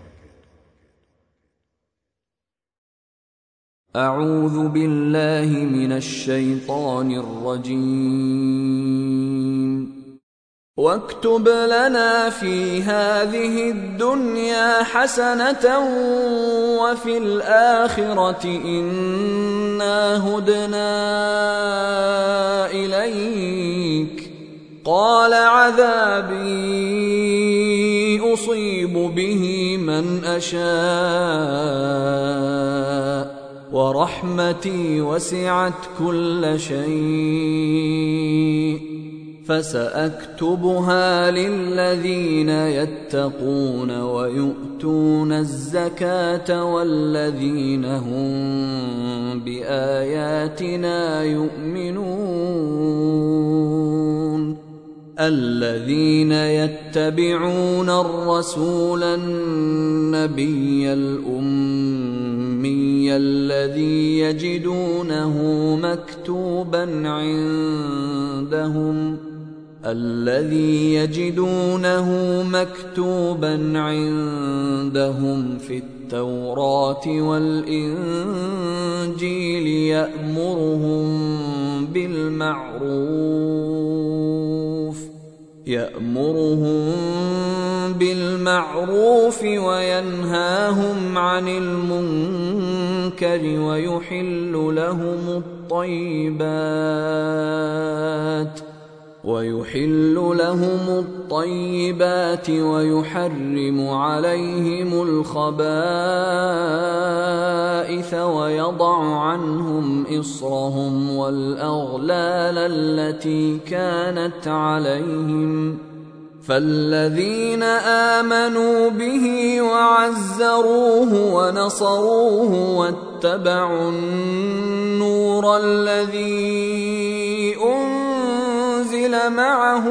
أعوذ بالله من الشيطان الرجيم. واكتب لنا في هذه الدنيا حسنة وفي الآخرة إنا هدنا إليك قال عذابي أصيب به من أشاء ورحمتي وسعت كل شيء فسأكتبها للذين يتقون ويؤتون الزكاة والذين هم بآياتنا يؤمنون الذين يتبعون الرسول النبي الأمي الذي يجدونه مكتوبا عندهم الذي يجدونه مكتوبا عندهم في التوراة والإنجيل يأمرهم بالمعروف يأمرهم بالمعروف وينهاهم عن المنكر ويحل لهم الطيبات ويحل لهم الطيبات ويحرم عليهم الخبائث ويضع عنهم إصرهم والأغلال التي كانت عليهم فالذين آمنوا به وعزروه ونصروه واتبعوا النور الذي أنزل معه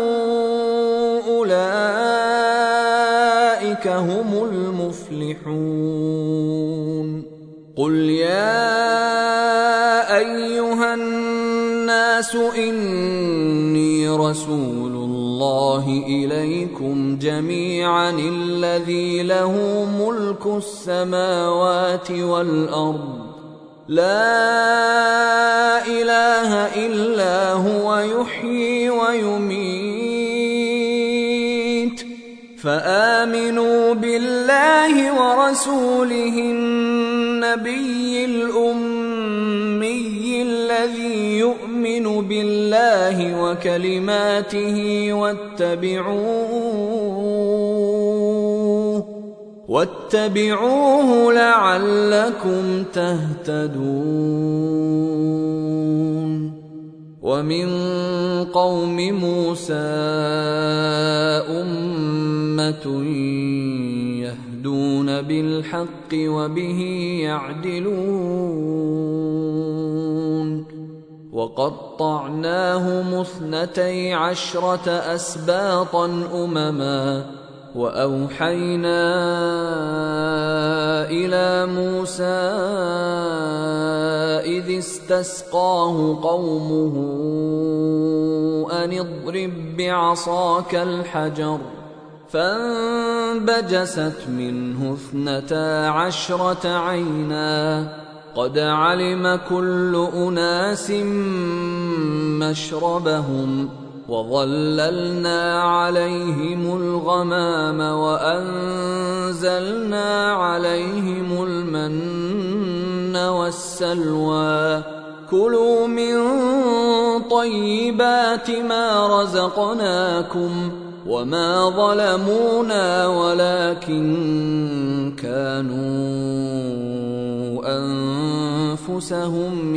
أولئك هم المفلحون. قل يا أيها الناس إني رسول الله إليكم جميعا الذي له ملك السماوات والأرض لا إله إلا هو يحيي ويميت فآمنوا بالله ورسوله النبي الأمي الذي يؤمن بالله وكلماته واتبعوه واتبعوه لعلكم تهتدون. ومن قوم موسى أمة يهدون بالحق وبه يعدلون وقطعناهم اثنتي عشرة أسباطا أمما وأوحينا إلى موسى إذ استسقاه قومه أن اضرب بعصاك الحجر فانبجست منه اثنتا عشرة عينا قد علم كل أناس مشربهم وظللنا عليهم الغمام وأنزلنا عليهم المن والسلوى كلوا من طيبات ما رزقناكم وما ظلمونا ولكن كانوا أنفسهم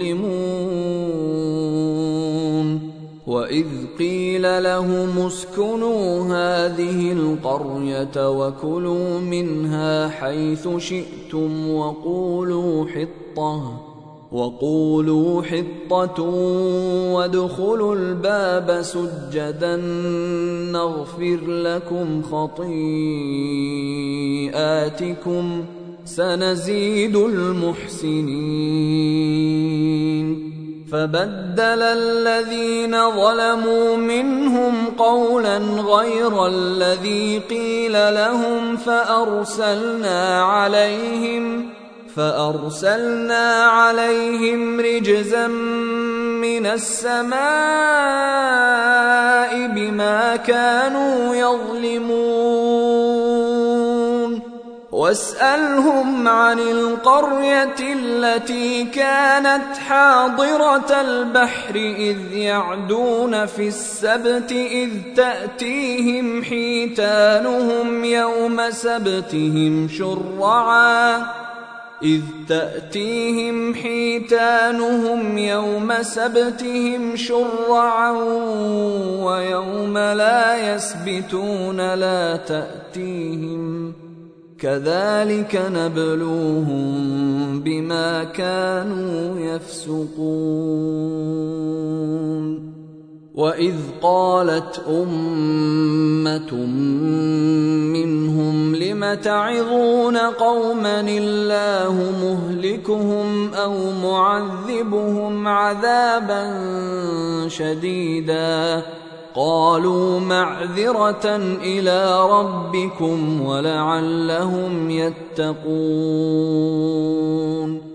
يظلمون وإذ قيل لهم اسكنوا هذه القرية وكلوا منها حيث شئتم وقولوا حطة وقولوا حطة وادخلوا الباب سجدا نغفر لكم خطيئاتكم سنزيد المحسنين فبدل الذين ظلموا منهم قولا غير الذي قيل لهم فأرسلنا عليهم فأرسلنا عليهم رجزا من السماء بما كانوا يظلمون واسألهم عن القرية التي كانت حاضرة البحر إذ يعدون في السبت إذ تأتيهم حيتانهم يوم سبتهم شرعا إذ تأتيهم حيتانهم يوم سبتهم شرعا ويوم لا يسبتون لا تأتيهم كذلك نبلوهم بما كانوا يفسقون وإذ قالت أمة منهم لم تعظون قوما الله مهلكهم أو معذبهم عذابا شديدا قالوا معذرة إلى ربكم ولعلهم يتقون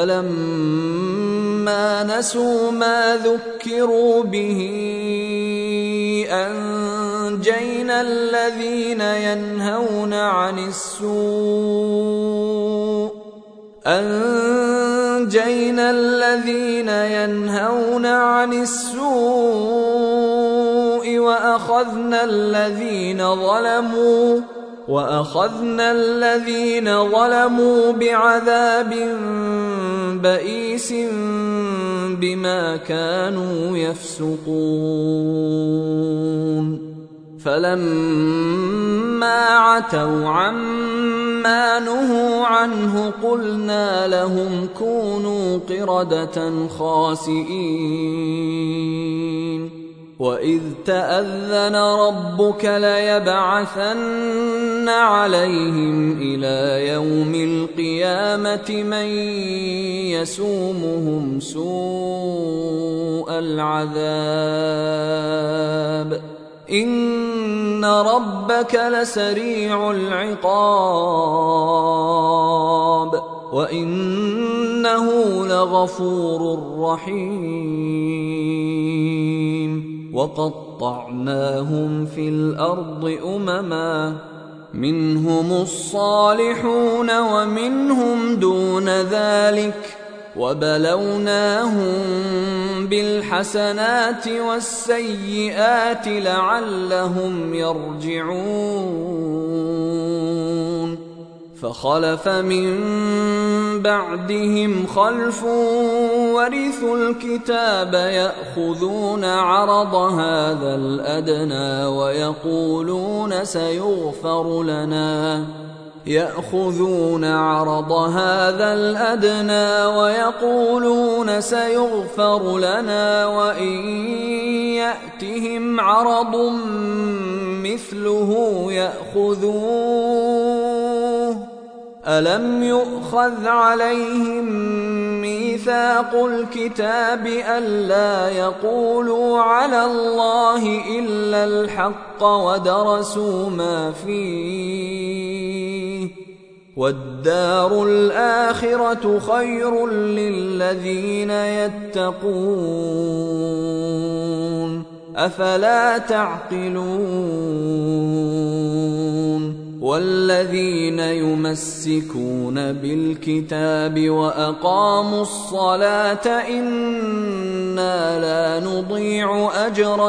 فلما نسوا ما ذكروا به أنجينا الذين ينهون عن السوء أنجينا الذين ينهون عن السوء وأخذنا الذين ظلموا وأخذنا الذين ظلموا بعذاب بئيس بما كانوا يفسقون فلما عتوا عما نهوا عنه قلنا لهم كونوا قردة خاسئين وإذ تأذن ربك ليبعثن عليهم إلى يوم القيامة من يسومهم سوء العذاب إن ربك لسريع العقاب وإنه لغفور رحيم وقطعناهم في الأرض أمما منهم الصالحون ومنهم دون ذلك وبلوناهم بالحسنات والسيئات لعلهم يرجعون فخلف من بعدهم خلف ورثوا الكتاب يأخذون عرض هذا الأدنى ويقولون سيغفر لنا يأخذون عرض هذا الأدنى ويقولون سيغفر لنا وإن يأتهم عرض مثله يأخذوه ألم يؤخذ عليهم ميثاق الكتاب ألا يقولوا على الله إلا الحق ودرسوا ما فيه والدار الآخرة خير للذين يتقون أفلا تعقلون والذين يمسكون بالكتاب وأقاموا الصلاة إنا لا نضيع أجر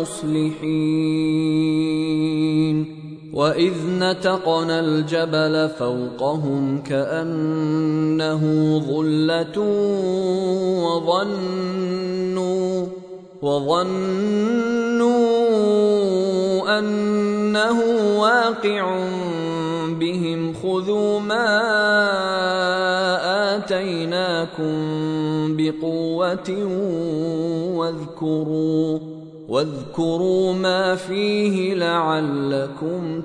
المصلحين وإذ نتقنا الجبل فوقهم كأنه ظلة وظنوا وظنوا أنه واقع بهم خذوا ما آتيناكم بقوة واذكروا واذكروا ما فيه لعلكم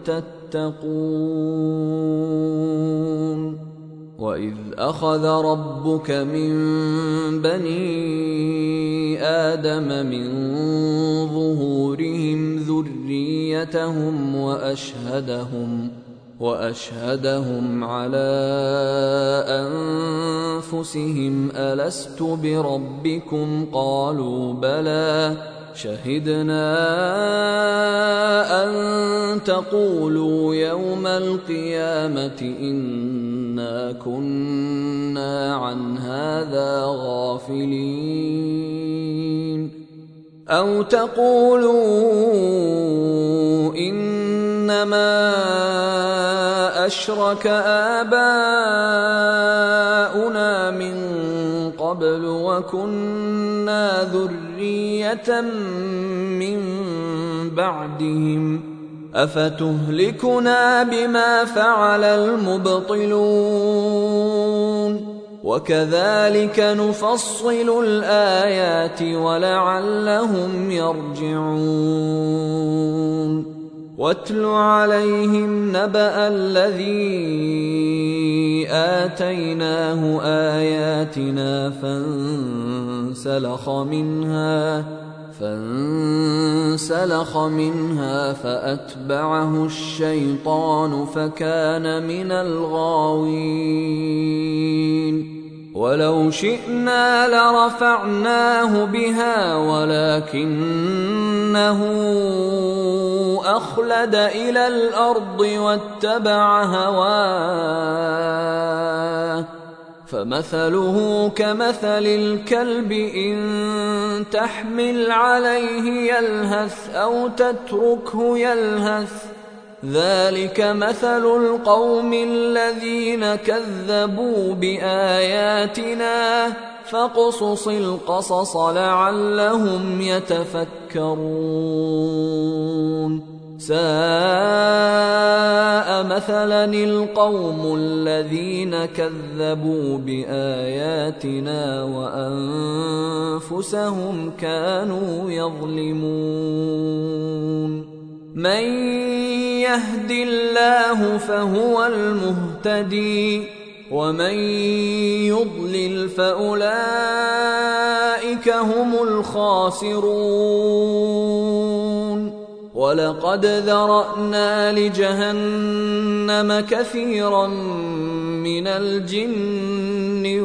تتقون وإذ أخذ ربك من بني آدم من ظهورهم ذريتهم وأشهدهم وأشهدهم على أنفسهم ألست بربكم قالوا بلى شهدنا أن تقولوا يوم القيامة إنا كنا عن هذا غافلين أو تقولوا إنما أشرك آباؤنا من قبل وكنا ذرية من بعدهم أفتهلكنا بما فعل المبطلون وكذلك نفصل الآيات ولعلهم يرجعون واتل عليهم نبأ الذي آتيناه آياتنا فانسلخ منها فانسلخ منها فأتبعه الشيطان فكان من الغاوين ولو شئنا لرفعناه بها ولكنه أخلد إلى الأرض واتبع هواه فمثله كمثل الكلب إن تحمل عليه يلهث أو تتركه يلهث ذلك مثل القوم الذين كذبوا بآياتنا فاقصص القصص لعلهم يتفكرون ساء مثلا القوم الذين كذبوا بآياتنا وأنفسهم كانوا يظلمون من يهد الله فهو المهتدي ومن يضلل فأولئك هم الخاسرون ولقد ذرأنا لجهنم كثيرا من الجن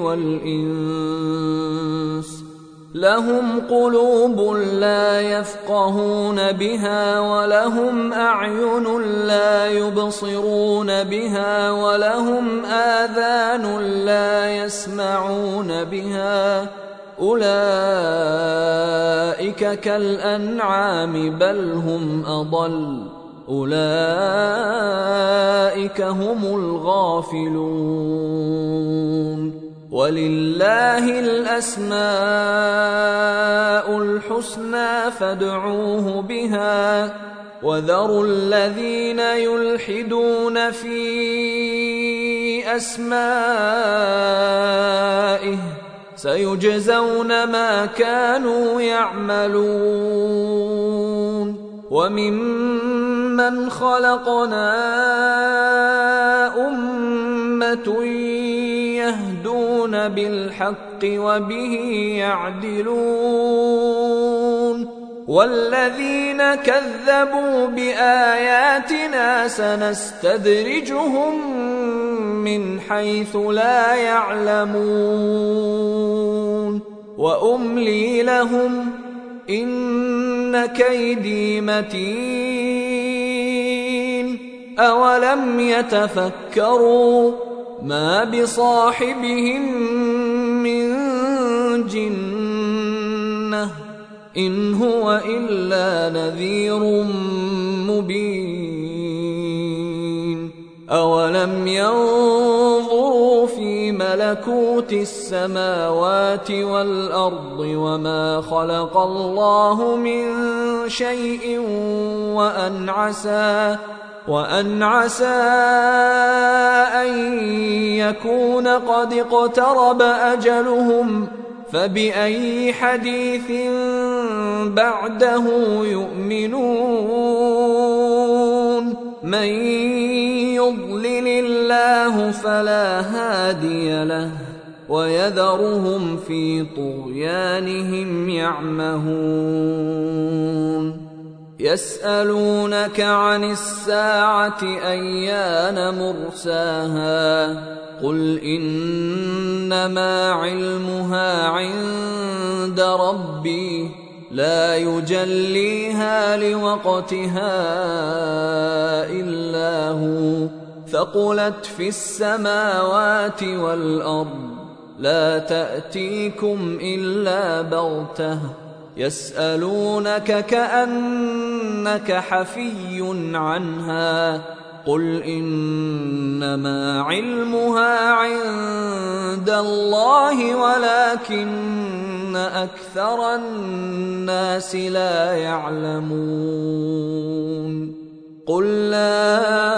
والإنس لهم قلوب لا يفقهون بها ولهم أعين لا يبصرون بها ولهم آذان لا يسمعون بها أولئك كالأنعام بل هم أضل أولئك هم الغافلون ولله الأسماء الحسنى فادعوه بها وذروا الذين يلحدون في أسمائه سيجزون ما كانوا يعملون وممن خلقنا أمة يهدون بالحق وبه يعدلون والذين كذبوا بآياتنا سنستدرجهم من حيث لا يعلمون وأملي لهم إن كيدي متين أولم يتفكروا ما بصاحبهم من جنة إن هو إلا نذير مبين أولم ينظروا في ملكوت السماوات والأرض وما خلق الله من شيء وأن عسى وأن عسى أن يكون قد اقترب أجلهم فبأي حديث بعده يؤمنون من يضلل الله فلا هادي له ويذرهم في طغيانهم يعمهون يسألونك عن الساعة أيان مرساها قل إنما علمها عند ربي لا يجليها لوقتها إلا هو ثقلت في السماوات والأرض لا تأتيكم إلا بغتة يسألونك كأنك حفي عنها قل إنما علمها عند الله ولكن أكثر الناس لا يعلمون قل لا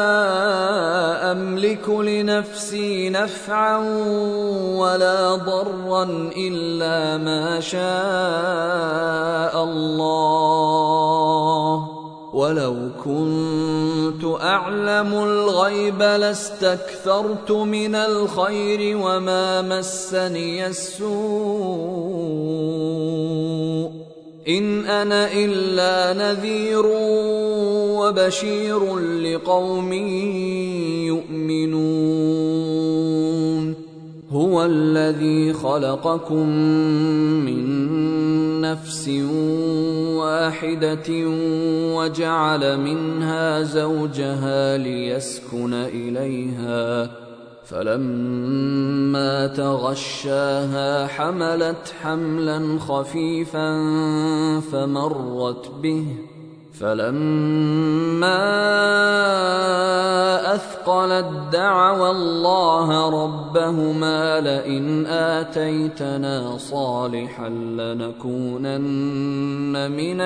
أملك لنفسي نفعا ولا ضرا إلا ما شاء الله ولو كنت أعلم الغيب لاستكثرت من الخير وما مسني السوء إن أنا إلا نذير وبشير لقوم يؤمنون هو الذي خلقكم من نفس واحدة وجعل منها زوجها ليسكن إليها فلما تغشاها حملت حملا خفيفا فمرت به فلما أثقلت دعوا الله ربهما لئن آتيتنا صالحا لنكونن من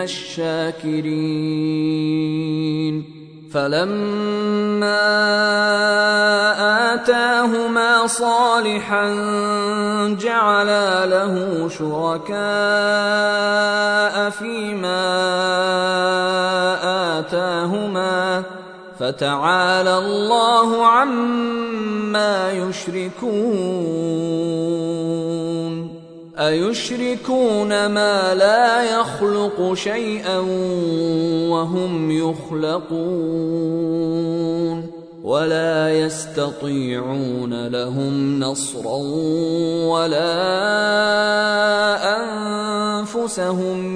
الشاكرين فلما آتاهما صالحا جعلا له شركاء فيما آتاهما فتعالى الله عما يشركون أيشركون ما لا يخلق شيئا وهم يخلقون ولا يستطيعون لهم نصرا ولا أنفسهم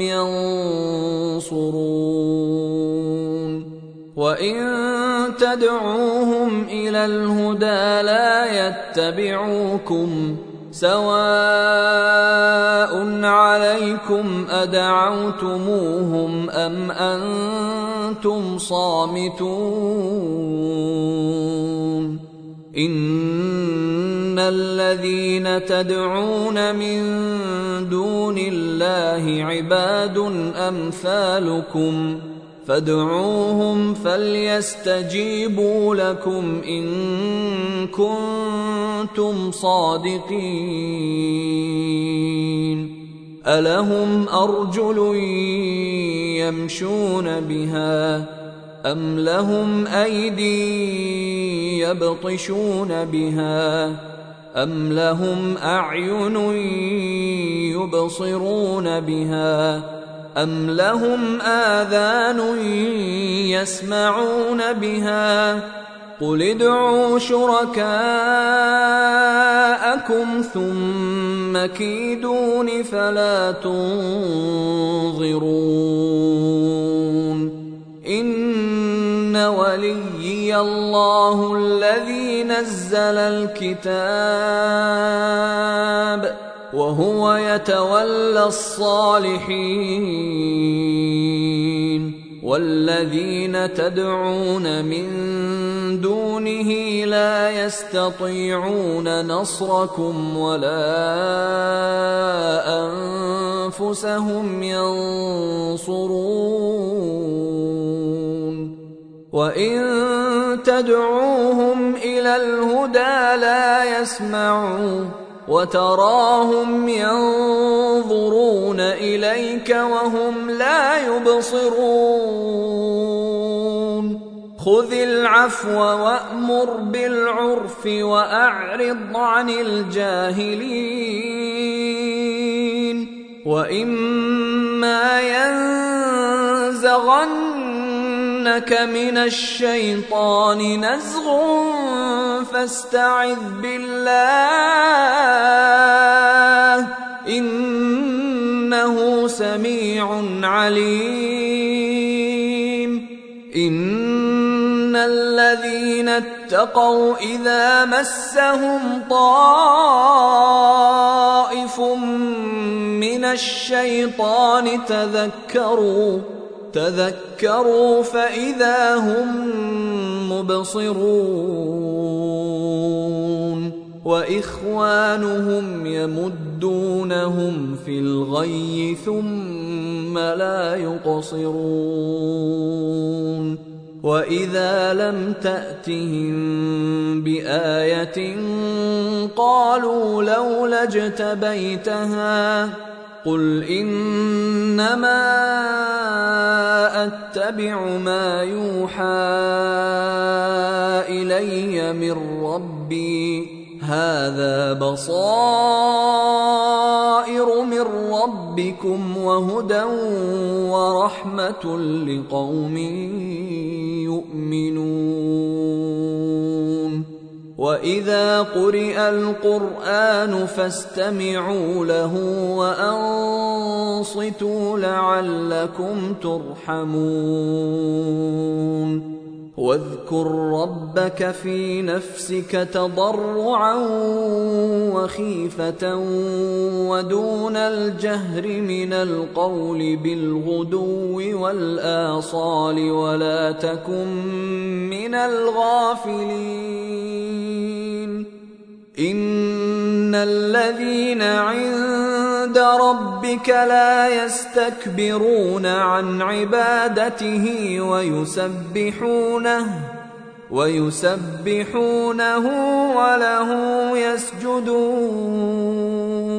ينصرون وإن تدعوهم إلى الهدى لا يتبعوكم سواء عليكم أدعوتموهم أم أنتم صامتون إن الذين تدعون من دون الله عباد أمثالكم فادعوهم فليستجيبوا لكم إن كنتم صادقين. ألهم أرجل يمشون بها أم لهم أيدي يبطشون بها أم لهم أعين يبصرون بها أم لهم آذان يسمعون بها قل ادعوا شركاءكم ثم كيدون فلا تنظرون. إن وليي الله الذي نزل الكتاب وهو يتولى الصالحين. والذين تدعون من دونه لا يستطيعون نصركم ولا أنفسهم ينصرون. وإن تدعوهم إلى الهدى لا يسمعون وتراهم ينظرون إليك وهم لا يبصرون. خذ العفو وأمر بالعرف وأعرض عن الجاهلين. وإما ينزغنك من الشيطان نزغ فاستعذ بالله إنه سميع عليم. إن الذين اتقوا إذا مسهم طائف من الشيطان تذكروا تذكروا فإذا هم مبصرون. وإخوانهم يمدونهم في الغي ثم لا يقصرون. وإذا لم تأتهم بآية قالوا لولا اجتبيتها قل إنما أتبع ما يوحى إلي من ربي هذا بصائر من ربكم وهدى ورحمة لقوم يؤمنون. وإذا قرئ القرآن فاستمعوا له وأنصتوا لعلكم ترحمون. واذكر ربك في نفسك تضرعا وخيفة ودون الجهر من القول بالغدو والآصال ولا تكن من الغافلين. إن الذين عند ربك لا يستكبرون عن عبادته ويسبحونه ويسبحونه وله يسجدون